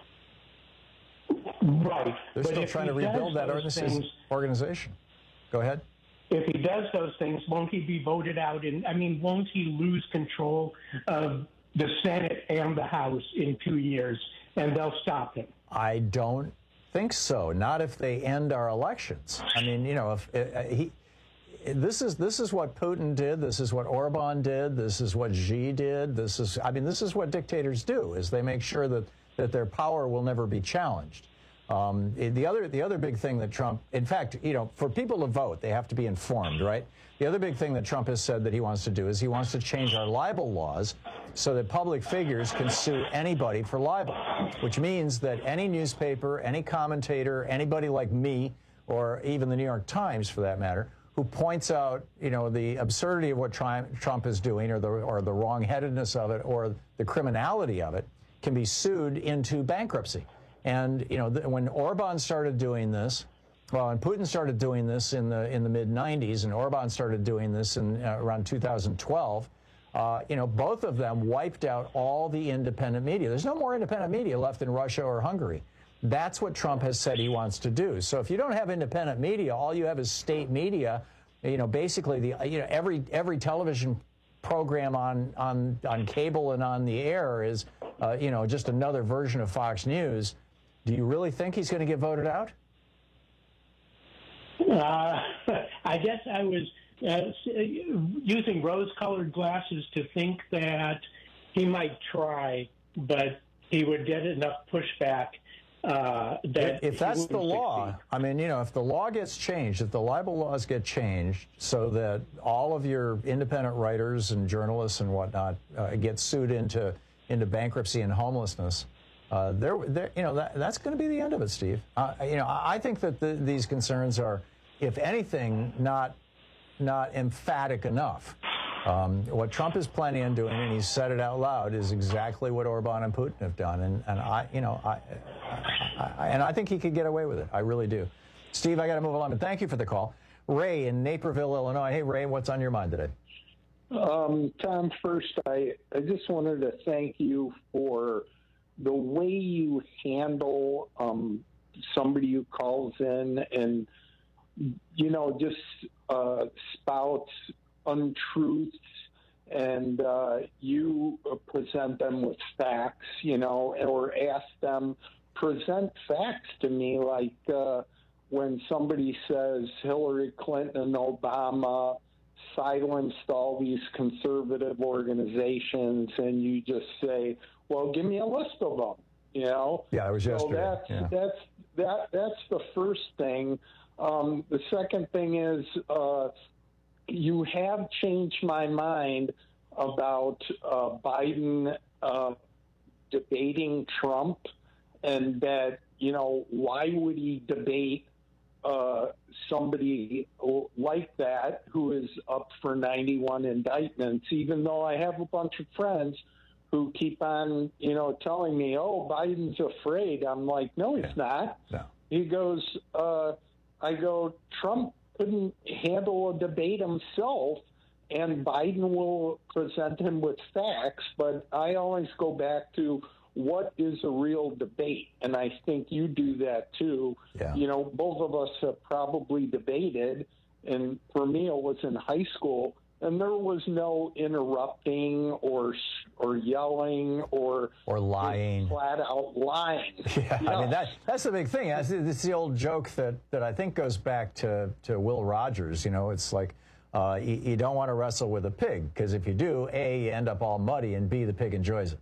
S5: Right.
S19: They're
S5: But
S19: still
S5: if
S19: trying to
S5: he does
S19: rebuild that
S5: those
S19: organization.
S5: things-
S19: organization. Go ahead.
S5: If he does those things, won't he be voted out? In, I mean, won't he lose control of the Senate and the House in two years, and they'll stop him?
S19: I don't think so. Not if they end our elections. I mean, you know, if uh, he. This is this is what Putin did. This is what Orban did. This is what Xi did. This is, I mean, this is what dictators do: is they make sure that that their power will never be challenged. Um, the other the other big thing that Trump, in fact, you know, for people to vote, they have to be informed, right? The other big thing that Trump has said that he wants to do is he wants to change our libel laws so that public figures can sue anybody for libel, which means that any newspaper, any commentator, anybody like me, or even the New York Times, for that matter, who points out, you know, the absurdity of what Trump is doing, or the or the wrongheadedness of it, or the criminality of it, can be sued into bankruptcy. And, you know, th- when Orban started doing this, well, and Putin started doing this in the in the mid nineties, and Orban started doing this in uh, around two thousand twelve, uh, you know, both of them wiped out all the independent media. There's no more independent media left in Russia or Hungary. That's what Trump has said he wants to do. So if you don't have independent media, all you have is state media. You know, basically, the you know every every television program on on on cable and on the air is, uh, you know, just another version of Fox News. Do you really think he's going to get voted out?
S5: Uh, I guess I was uh, using rose-colored glasses to think that he might try, but he would get enough pushback uh, that
S19: if that's the
S5: he
S19: law,
S5: succeed.
S19: I mean, you know, if the law gets changed, if the libel laws get changed so that all of your independent writers and journalists and whatnot uh, get sued into into bankruptcy and homelessness, uh, there, there, you know, that, that's going to be the end of it, Steve. Uh, you know, I I think that the, these concerns are, if anything, not not emphatic enough. Um, what Trump is planning on doing, and he's said it out loud, is exactly what Orban and Putin have done. And, and I, you know, I, I, I, and I think he could get away with it. I really do. Steve, I got to move along, but thank you for the call. Ray in Naperville, Illinois. Hey, Ray, what's on your mind today?
S17: Um, Tom, first, I, I just wanted to thank you for the way you handle um, somebody who calls in and, you know, just uh, spouts untruths, and uh, you present them with facts, you know, or ask them, present facts to me, like uh, when somebody says Hillary Clinton and Obama silenced all these conservative organizations, and you just say, well, give me a list of them, you know?
S19: Yeah, it was
S17: so
S19: yesterday.
S17: That's,
S19: yeah.
S17: that's, that, that's the first thing. Um, the second thing is uh, you have changed my mind about uh, Biden uh, debating Trump, and that, you know, why would he debate uh, somebody like that who is up for ninety-one indictments, even though I have a bunch of friends who keep on, you know, telling me, oh, Biden's afraid. I'm like, no, he's yeah. not.
S19: No.
S17: He goes, uh, I go, Trump couldn't handle a debate himself, and Biden will present him with facts, but I always go back to what is a real debate, and I think you do that too.
S19: Yeah.
S17: You know, both of us have probably debated, and for me it was in high school, and there was no interrupting or or yelling or
S19: or lying,
S17: flat out lying.
S19: Yeah,
S17: yeah.
S19: I mean that that's the big thing. That's, it's the old joke that that I think goes back to to Will Rogers. You know, it's like uh, you, you don't want to wrestle with a pig, because if you do, A, you end up all muddy, and B, the pig enjoys it.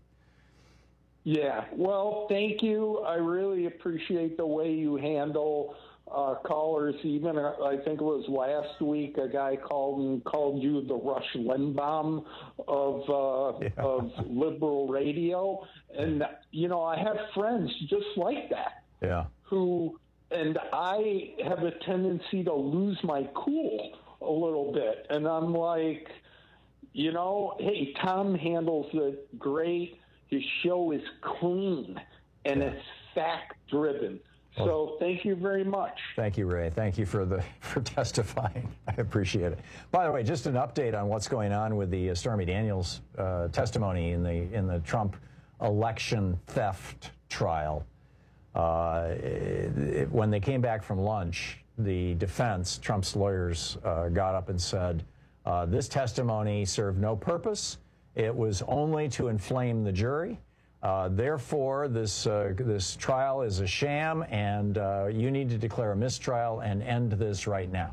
S17: Yeah, well, thank you. I really appreciate the way you handle uh, callers. Even uh, I think it was last week a guy called and called you the Rush Limbaugh of uh, yeah. of liberal radio, and you know I have friends just like that.
S19: Yeah.
S17: Who and I have a tendency to lose my cool a little bit, and I'm like, you know, hey, Tom handles it great. His show is clean, and it's fact-driven. Well, so thank you very much.
S19: Thank you, Ray. Thank you for the for testifying. I appreciate it. By the way, just an update on what's going on with the uh, Stormy Daniels uh, testimony in the in the Trump election theft trial. Uh, it, it, when they came back from lunch, the defense, Trump's lawyers, uh, got up and said, uh, this testimony served no purpose. It was only to inflame the jury. Uh, therefore, this uh, this trial is a sham, and uh, you need to declare a mistrial and end this right now.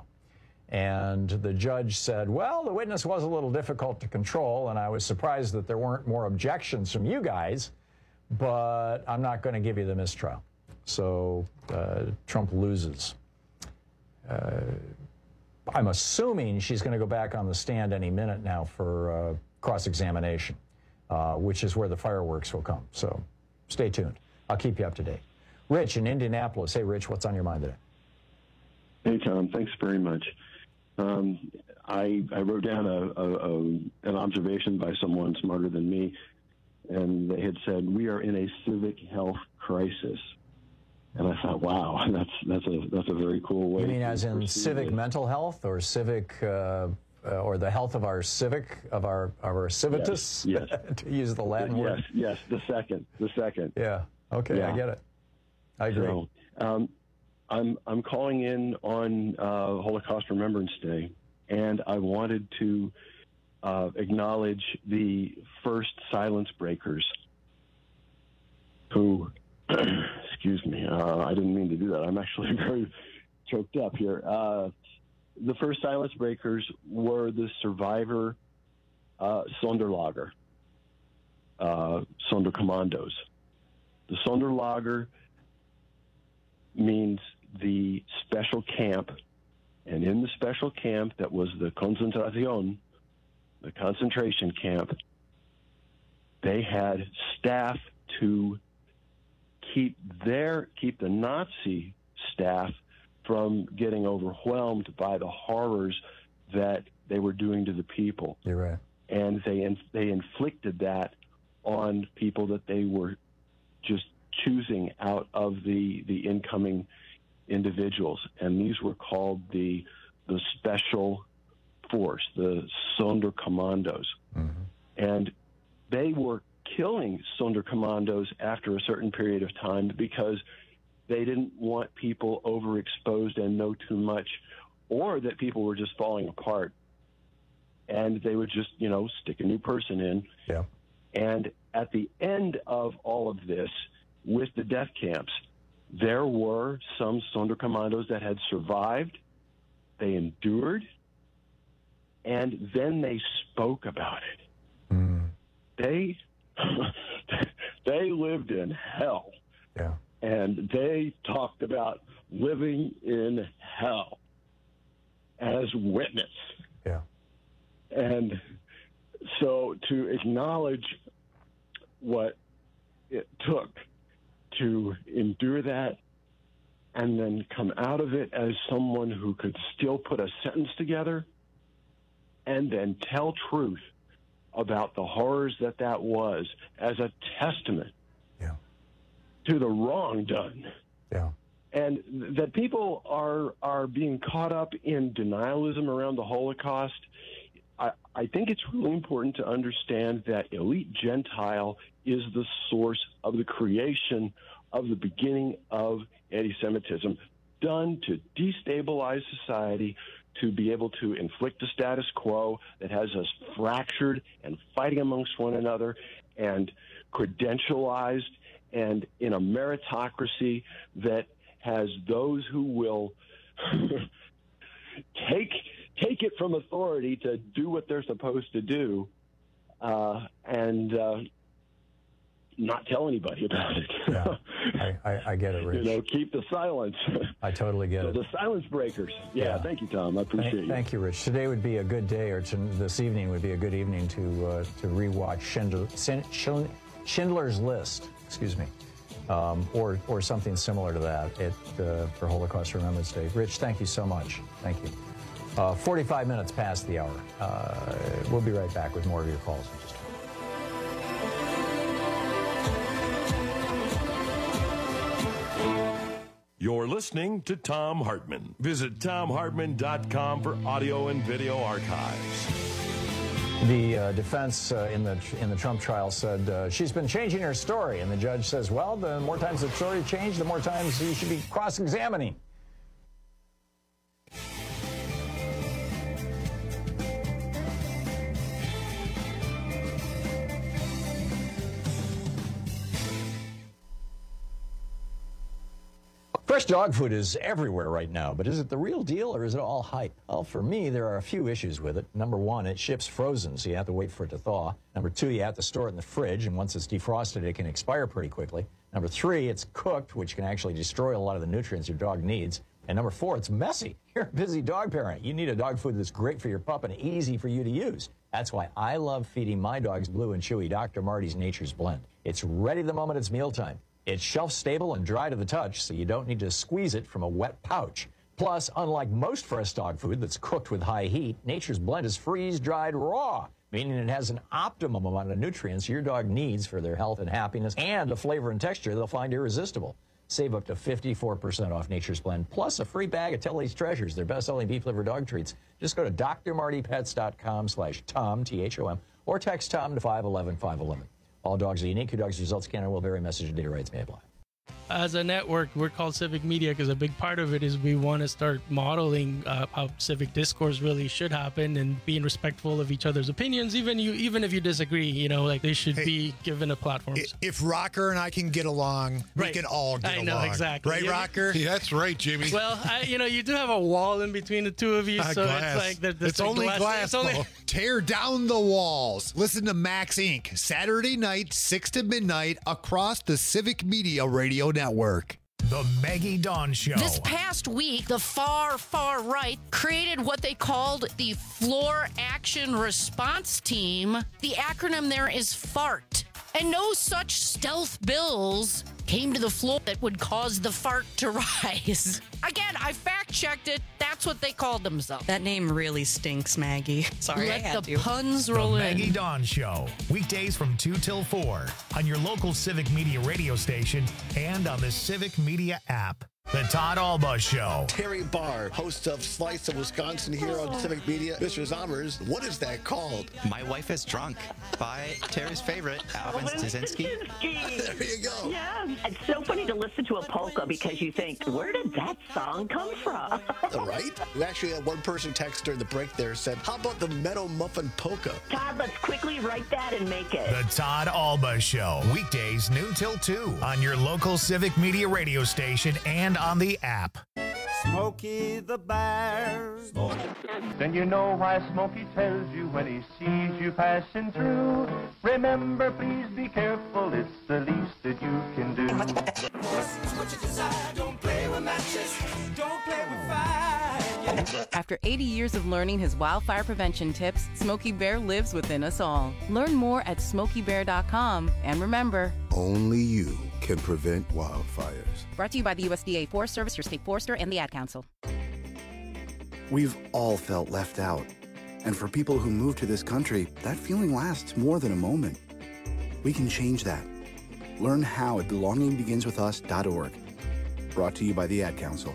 S19: And the judge said, well, the witness was a little difficult to control, and I was surprised that there weren't more objections from you guys, but I'm not going to give you the mistrial. So uh, Trump loses. Uh, I'm assuming she's going to go back on the stand any minute now for uh, cross-examination, uh, which is where the fireworks will come. So stay tuned. I'll keep you up to date. Rich in Indianapolis. Hey, Rich, what's on your mind today?
S2: Hey, Tom. Thanks very much. Um, I, I wrote down a, a, a, an observation by someone smarter than me, and they had said, we are in a civic health crisis. And I thought, wow, that's that's a that's a very cool way.
S19: You mean as in civic mental health, or civic, uh, uh, or the health of our civic, of our of our civitas?
S2: Yes. yes.
S19: To use the Latin
S2: yes,
S19: word.
S2: Yes. Yes. The second. The second.
S19: Yeah. Okay. Yeah. I get it. I agree.
S2: So, um, I'm I'm calling in on uh, Holocaust Remembrance Day, and I wanted to uh, acknowledge the first silence breakers who. Excuse me. Uh, I didn't mean to do that. I'm actually very choked up here. Uh, the first silence breakers were the survivor uh, Sonderlager, uh, Sonderkommandos. The Sonderlager means the special camp, and in the special camp that was the Konzentration, the concentration camp, they had staff to keep their keep the Nazi staff from getting overwhelmed by the horrors that they were doing to the people.
S19: You're right.
S2: And they they inflicted that on people that they were just choosing out of the the incoming individuals, and these were called the the special force, the Sonderkommandos, mm-hmm. and they were killing Sonderkommandos after a certain period of time because they didn't want people overexposed and know too much, or that people were just falling apart. And they would just, you know, stick a new person in.
S19: Yeah.
S2: And at the end of all of this, with the death camps, there were some Sonderkommandos that had survived. They endured. and then they spoke about it.
S19: Mm.
S2: They they lived in hell.
S19: Yeah.
S2: And they talked about living in hell as witness.
S19: Yeah.
S2: And so to acknowledge what it took to endure that and then come out of it as someone who could still put a sentence together and then tell truth about the horrors that that was as a testament
S19: yeah.
S2: to the wrong done.
S19: Yeah.
S2: And th- that people are are being caught up in denialism around the Holocaust. I, I think it's really important to understand that elite Gentile is the source of the creation of the beginning of anti-Semitism, done to destabilize society, to be able to inflict a status quo that has us fractured and fighting amongst one another and credentialized and in a meritocracy that has those who will take take it from authority to do what they're supposed to do uh, and uh, not tell anybody about it.
S19: Yeah, I, I, I get it, Rich.
S2: You know, keep the silence.
S19: I totally get
S2: so
S19: it.
S2: The silence breakers. Yeah,
S19: Yeah.
S2: Thank you, Tom. I appreciate
S19: Thank,
S2: you.
S19: thank you, Rich. Today would be a good day, or to, this evening would be a good evening to uh, to rewatch Schindler, Schindler, Schindler's List. Excuse me, um, or or something similar to that. It uh, for Holocaust Remembrance Day. Rich, thank you so much. Thank you. Uh, forty-five minutes past the hour. Uh, we'll be right back with more of your calls in just a minute.
S18: You're listening to Thom Hartmann. Visit Thom Hartmann dot com for audio and video archives.
S19: The uh, defense uh, in the in the Trump trial said uh, she's been changing her story, and the judge says, well, the more times the story changed, the more times you should be cross-examining. Fresh dog food is everywhere right now, but is it the real deal or is it all hype? Well, for me, there are a few issues with it. Number one, it ships frozen, so you have to wait for it to thaw. Number two, you have to store it in the fridge, and once it's defrosted, it can expire pretty quickly. Number three, it's cooked, which can actually destroy a lot of the nutrients your dog needs. And number four, it's messy. You're a busy dog parent. You need a dog food that's great for your pup and easy for you to use. That's why I love feeding my dogs Blue and Chewy Doctor Marty's Nature's Blend. It's ready the moment it's mealtime. It's shelf-stable and dry to the touch, so you don't need to squeeze it from a wet pouch. Plus, unlike most fresh dog food that's cooked with high heat, Nature's Blend is freeze-dried raw, meaning it has an optimum amount of nutrients your dog needs for their health and happiness, and a flavor and texture they'll find irresistible. Save up to fifty-four percent off Nature's Blend, plus a free bag of Telly's Treasures, their best-selling beef-liver dog treats. Just go to D R Marty Pets dot com slash Tom, T H O M, or text Tom to five one one, five one one. All dogs are unique. Your dog's results can and will vary. Message and data rights may apply.
S6: As a network, we're called Civic Media because a big part of it is we want to start modeling uh, how civic discourse really should happen and being respectful of each other's opinions. Even you, even if you disagree, you know, like they should hey, be given a platform.
S20: If Rocker and I can get along,
S6: right.
S20: we can all get
S6: I
S20: along.
S6: know, exactly.
S20: Right,
S6: yeah.
S20: Rocker?
S21: Yeah, that's right, Jimmy.
S6: Well, I, you know, you do have a wall in between the two of you,
S20: uh,
S6: so
S20: glass.
S6: it's like the, the
S20: it's only glass. glass
S6: it's only...
S20: Tear down the walls. Listen to Max Incorporated. Saturday night, six to midnight, across the Civic Media Radio Network.
S1: The Maggie Dawn Show.
S22: This past week, the far, far right created what they called the Floor Action Response Team. The acronym there is FART. And no such stealth bills came to the floor that would cause the fart to rise. Again, I fact-checked it. That's what they called themselves.
S23: That name really stinks, Maggie. Sorry,
S22: Let
S23: I had
S22: the
S23: to.
S22: puns roll
S1: the
S22: in.
S1: Maggie Dawn Show. Weekdays from two till four on your local Civic Media radio station and on the Civic Media app. The Todd Alba Show.
S9: Terry Barr, host of Slice of Wisconsin here on Civic Media. Mister Zommers, what is that called?
S24: My Wife is Drunk by Terry's favorite, Alvin Stasinski.
S9: There you go.
S25: Yeah, it's so funny to listen to a polka because you think, where did that song come from?
S9: Right? We actually had one person text during the break there said, how about the Meadow Muffin Polka?
S25: Todd, let's quickly write that and make it.
S1: The Todd Alba Show. Weekdays noon till two on your local Civic Media radio station and on the app.
S4: Smokey the Bear.
S7: Then you know why Smokey tells you when he sees you passing through. Remember, please be careful, it's the least that you can do.
S4: What you desire, don't play with matches, don't play with fire.
S8: After eighty years of learning his wildfire prevention tips, Smokey Bear lives within us all. Learn more at smokey bear dot com, and remember,
S10: only you can prevent wildfires.
S8: Brought to you by the U S D A Forest Service, your state forester, and the Ad Council.
S27: We've all felt left out. And for people who move to this country, that feeling lasts more than a moment. We can change that. Learn how at belonging begins with us dot org. Brought to you by the Ad Council.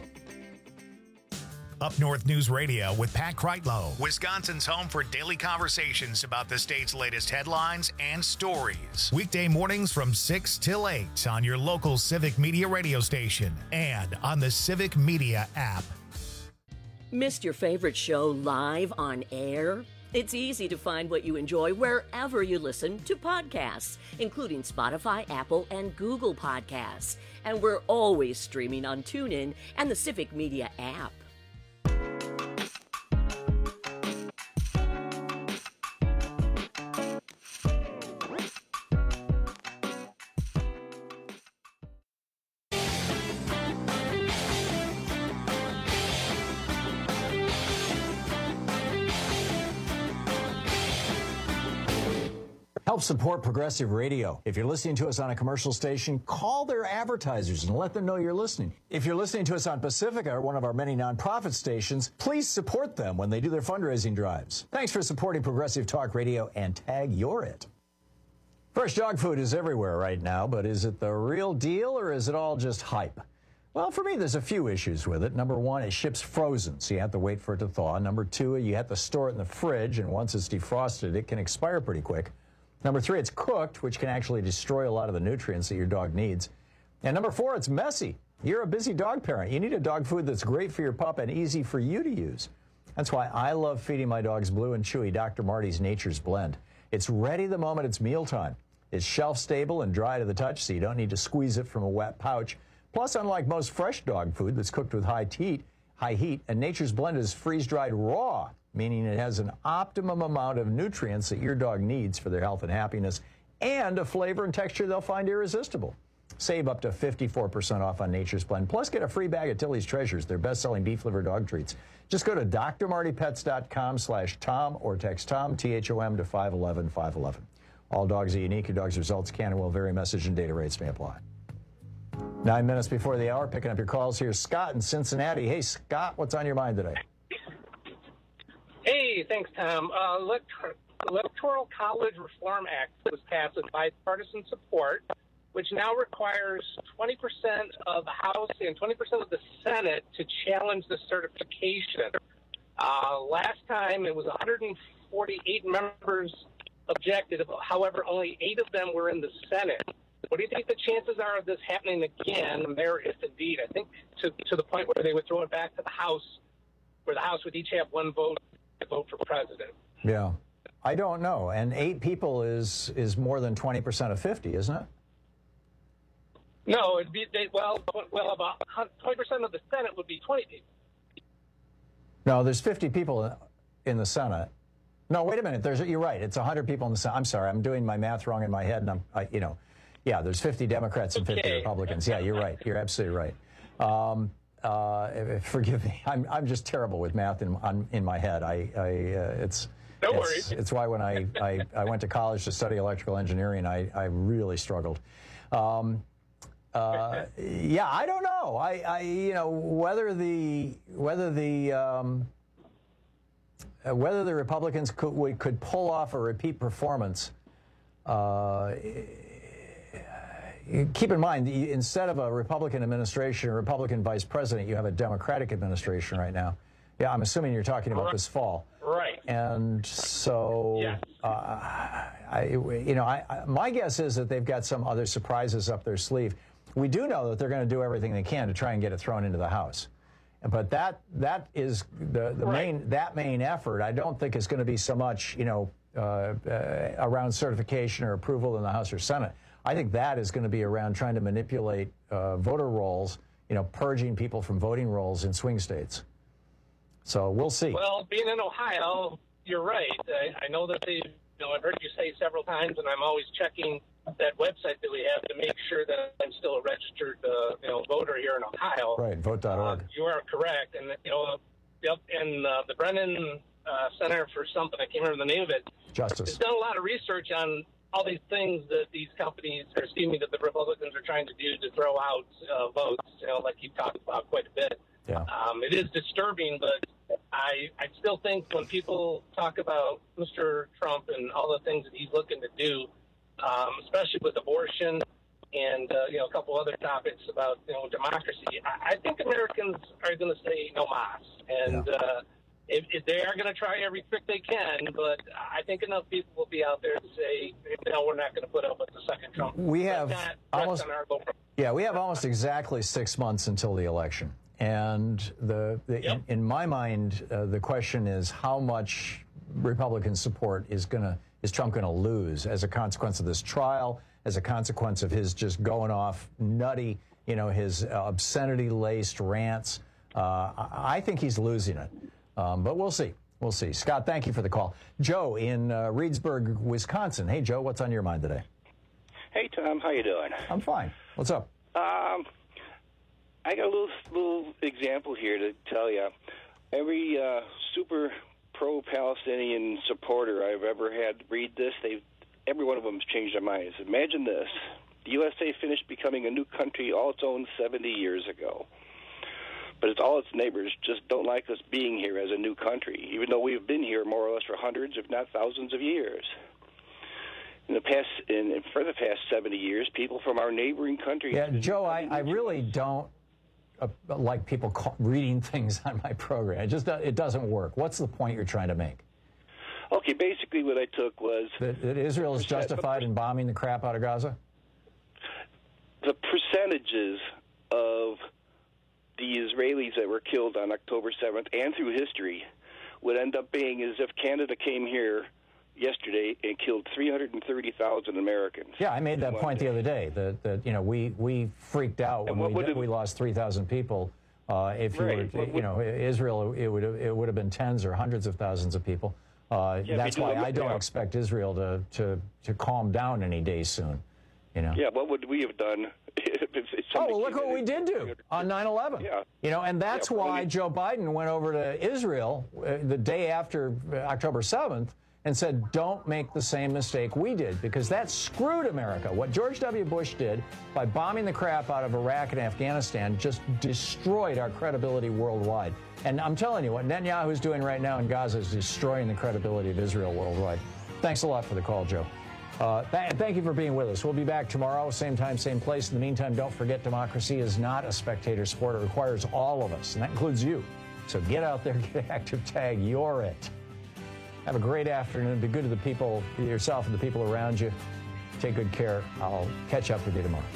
S1: Up North News Radio with Pat Kreitlow, Wisconsin's home for daily conversations about the state's latest headlines and stories. Weekday mornings from six till eight on your local Civic Media radio station and on the Civic Media app.
S11: Missed your favorite show live on air? It's easy to find what you enjoy wherever you listen to podcasts, including Spotify, Apple, and Google Podcasts. And we're always streaming on TuneIn and the Civic Media app.
S19: Help support Progressive Radio. If you're listening to us on a commercial station, call their advertisers and let them know you're listening. If you're listening to us on Pacifica, or one of our many nonprofit stations, please support them when they do their fundraising drives. Thanks for supporting Progressive Talk Radio, and tag you're it. Fresh dog food is everywhere right now, but is it the real deal or is it all just hype? Well, for me, there's a few issues with it. Number one, it ships frozen, so you have to wait for it to thaw. Number two, you have to store it in the fridge, and once it's defrosted, it can expire pretty quick. Number three, it's cooked, which can actually destroy a lot of the nutrients that your dog needs. And number four, it's messy. You're a busy dog parent. You need a dog food that's great for your pup and easy for you to use. That's why I love feeding my dogs Blue and Chewy Doctor Marty's Nature's Blend. It's ready the moment it's mealtime. It's shelf-stable and dry to the touch, so you don't need to squeeze it from a wet pouch. Plus, unlike most fresh dog food that's cooked with high heat, high heat, and Nature's Blend is freeze-dried raw, meaning it has an optimum amount of nutrients that your dog needs for their health and happiness, and a flavor and texture they'll find irresistible. Save up to fifty-four percent off on Nature's Blend. Plus, get a free bag of Tilly's Treasures, their best-selling beef liver dog treats. Just go to d r marty pets dot com slash Tom or text Tom, T H O M, to five one one, five one one. All dogs are unique. Your dog's results can and will vary. Message and data rates may apply. Nine minutes before the hour, picking up your calls. Here's Scott in Cincinnati. Hey, Scott, what's on your mind today?
S12: Hey, thanks, Tom. Uh, Elector- Electoral College Reform Act was passed with bipartisan support, which now requires twenty percent of the House and twenty percent of the Senate to challenge the certification. Uh, last time it was one hundred forty-eight members objected, however, only eight of them were in the Senate. What do you think the chances are of this happening again, there, if indeed? I think to, to the point where they would throw it back to the House, where the House would each have one vote to vote for president.
S19: Yeah. I don't know. And eight people is is more than twenty percent of fifty, isn't it?
S12: No, it'd be, they, well, well, about twenty percent of the Senate would be twenty people.
S19: No, there's fifty people in the Senate. No, wait a minute. There's, you're right. It's one hundred people in the Senate. I'm sorry. I'm doing my math wrong in my head. And I'm, I, you know, yeah, there's fifty Democrats and fifty
S12: okay.
S19: Republicans. Yeah, you're right. You're absolutely right. Um, uh, forgive me. I'm, I'm just terrible with math in, on, in my head. I, I uh, it's,
S12: no
S19: it's,
S12: worries.
S19: It's why when I, I, I went to college to study electrical engineering, I, I really struggled. Um, uh, yeah, I don't know. I, I, you know, whether the, whether the, um, Uh, whether the Republicans could, we could pull off a repeat performance, uh, keep in mind, instead of a Republican administration, a Republican vice president, you have a Democratic administration right now. Yeah, I'm assuming you're talking about this fall.
S12: Right.
S19: And so,
S12: yes.
S19: uh, I, you know, I, I, my guess is that they've got some other surprises up their sleeve. We do know that they're going to do everything they can to try and get it thrown into the House. But that that is the, the
S12: right.
S19: main that main effort. I don't think is going to be so much, you know, uh, uh, around certification or approval in the House or Senate. I think that is going to be around trying to manipulate uh, voter rolls you know, purging people from voting rolls in swing states. So we'll see.
S12: Well, being in Ohio, you're right. I, I know that they, you know, I've heard you say several times, and I'm always checking that website that we have to make sure that I'm still a registered, uh, you know, voter here in Ohio.
S19: Right, vote dot org.
S12: Uh, you are correct, and you know, yep, and uh, the Brennan uh, Center for something, I can't remember the name of it.
S19: Justice.
S12: Has done a lot of research on all these things that these companies, or excuse me, that the Republicans are trying to do to throw out uh, votes. You know, like you've talked about quite a bit.
S19: Yeah.
S12: Um, it is disturbing, but I I still think when people talk about Mister Trump and all the things that he's looking to do, um, especially with abortion and uh, you know a couple other topics about you know democracy, I, I think Americans are going to say no mas, and
S19: Yeah.
S12: uh, if, if they are going to try every trick they can, but I think enough people will be out there to say, no, we're not going to put up with the second Trump.
S19: We have
S12: Let that
S19: almost-
S12: rest on our vote.
S19: Yeah, we have almost exactly six months until the election. And the, the in, in my mind, uh, the question is how much Republican support is going to is Trump going to lose as a consequence of this trial, as a consequence of his just going off nutty, you know, his uh, obscenity-laced rants. Uh, I, I think he's losing it, um, but we'll see. We'll see. Scott, thank you for the call. Joe in uh, Reedsburg, Wisconsin. Hey, Joe, what's on your mind today?
S3: Hey, Tom, how you doing?
S19: I'm fine. What's up?
S3: Um, I got a little little example here to tell you. Every uh, super pro-Palestinian supporter I've ever had read this, they every one of them has changed their minds. Imagine this: the U S A finished becoming a new country all its own seventy years ago, but it's all its neighbors just don't like us being here as a new country, even though we've been here more or less for hundreds, if not thousands, of years. In the past, in for the past seventy years, people from our neighboring countries.
S19: Yeah, Joe, I, I really don't uh, like people call, reading things on my program. It just do- it doesn't work. What's the point you're trying to make?
S3: Okay, basically what I took was
S19: That, that Israel is justified in bombing the crap out of Gaza?
S3: the percentages of the Israelis that were killed on October seventh and through history would end up being as if Canada came here yesterday and killed three hundred thirty thousand Americans.
S19: Yeah, I made that
S3: in one
S19: point
S3: day.
S19: the other day. That, that you know we we freaked out when
S3: And what
S19: we
S3: would
S19: did,
S3: it-
S19: we lost three thousand people. Uh, if you
S3: Right.
S19: were,
S3: What
S19: you
S3: would-
S19: know, Israel, it would have, it would have been tens or hundreds of thousands of people. Uh,
S3: Yeah,
S19: that's
S3: we do
S19: why
S3: look-
S19: I don't
S3: yeah.
S19: expect Israel to, to to calm down any day soon. You know.
S3: Yeah, what would we have done if, if
S19: Oh,
S3: somebody
S19: well, look
S3: came
S19: what
S3: in
S19: we
S3: and-
S19: did do on nine eleven.
S3: Yeah.
S19: You know, and that's
S3: Yeah, but I
S19: why
S3: mean-
S19: Joe Biden went over to Israel uh, the day after uh, October seventh and said, don't make the same mistake we did, because that screwed America. What George W. Bush did by bombing the crap out of Iraq and Afghanistan just destroyed our credibility worldwide. And I'm telling you, what Netanyahu is doing right now in Gaza is destroying the credibility of Israel worldwide. Thanks a lot for the call, Joe. Uh, th- thank you for being with us. We'll be back tomorrow, same time, same place. In the meantime, don't forget, democracy is not a spectator sport. It requires all of us, and that includes you. So get out there, get active, tag, you're it. Have a great afternoon. Be good to the people, yourself and the people around you. Take good care. I'll catch up with you tomorrow.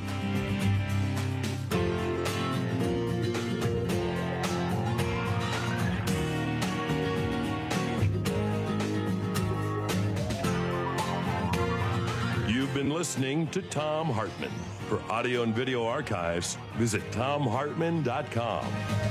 S18: You've been listening to Tom Hartman. For audio and video archives, visit tom hartman dot com.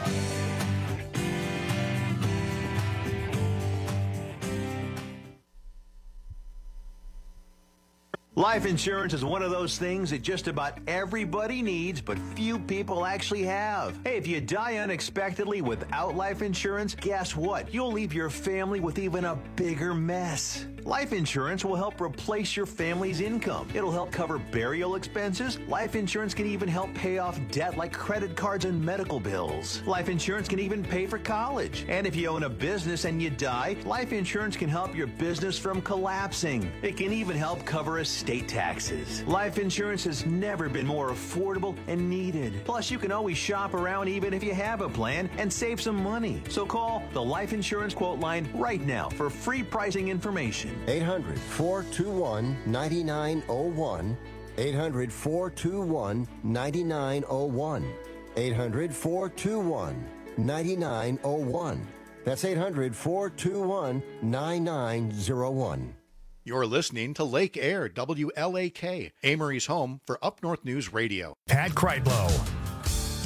S13: Life insurance is one of those things that just about everybody needs, but few people actually have. Hey, if you die unexpectedly without life insurance, guess what? You'll leave your family with even a bigger mess. Life insurance will help replace your family's income. It'll help cover burial expenses. Life insurance can even help pay off debt like credit cards and medical bills. Life insurance can even pay for college. And if you own a business and you die, life insurance can help your business from collapsing. It can even help cover estate taxes. Life insurance has never been more affordable and needed. Plus, you can always shop around even if you have a plan and save some money. So call the Life Insurance Quote Line right now for free pricing information.
S14: eight hundred, four two one, nine nine zero one. eight hundred, four two one, nine nine zero one. eight hundred, four two one, nine nine zero one. That's eight hundred, four two one, nine nine zero one.
S20: You're listening to Lake Air, W L A K, Amory's home for Up North News Radio.
S1: Pat Kreitlow.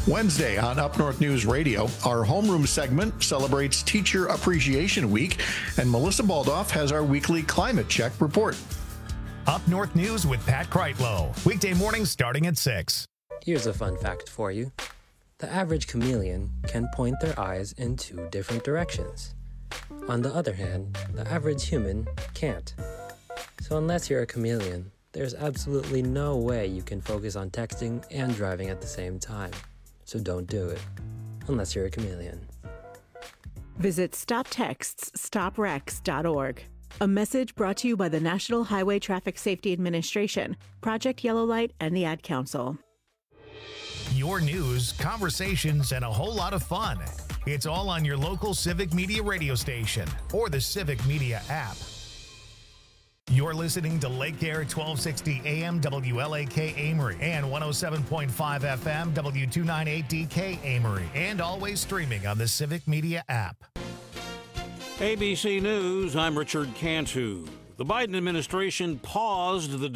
S2: Wednesday on Up North News Radio, our homeroom segment celebrates Teacher Appreciation Week, and Melissa Baldoff has our weekly climate check report.
S1: Up North News with Pat Kreitlow. Weekday mornings starting at six.
S5: Here's a fun fact for you. The average chameleon can point their eyes in two different directions. On the other hand, the average human can't. So unless you're a chameleon, there's absolutely no way you can focus on texting and driving at the same time. So don't do it, unless you're a chameleon.
S15: Visit stop texts stop wrecks dot org. A message brought to you by the National Highway Traffic Safety Administration, Project Yellow Light, and the Ad Council.
S1: Your news, conversations, and a whole lot of fun. It's all on your local Civic Media radio station or the Civic Media app. You're listening to Lake Air twelve sixty A M W L A K Amory and one oh seven point five F M W two ninety-eight D K Amory, and always streaming on the Civic Media app.
S16: A B C News, I'm Richard Cantu. The Biden administration paused the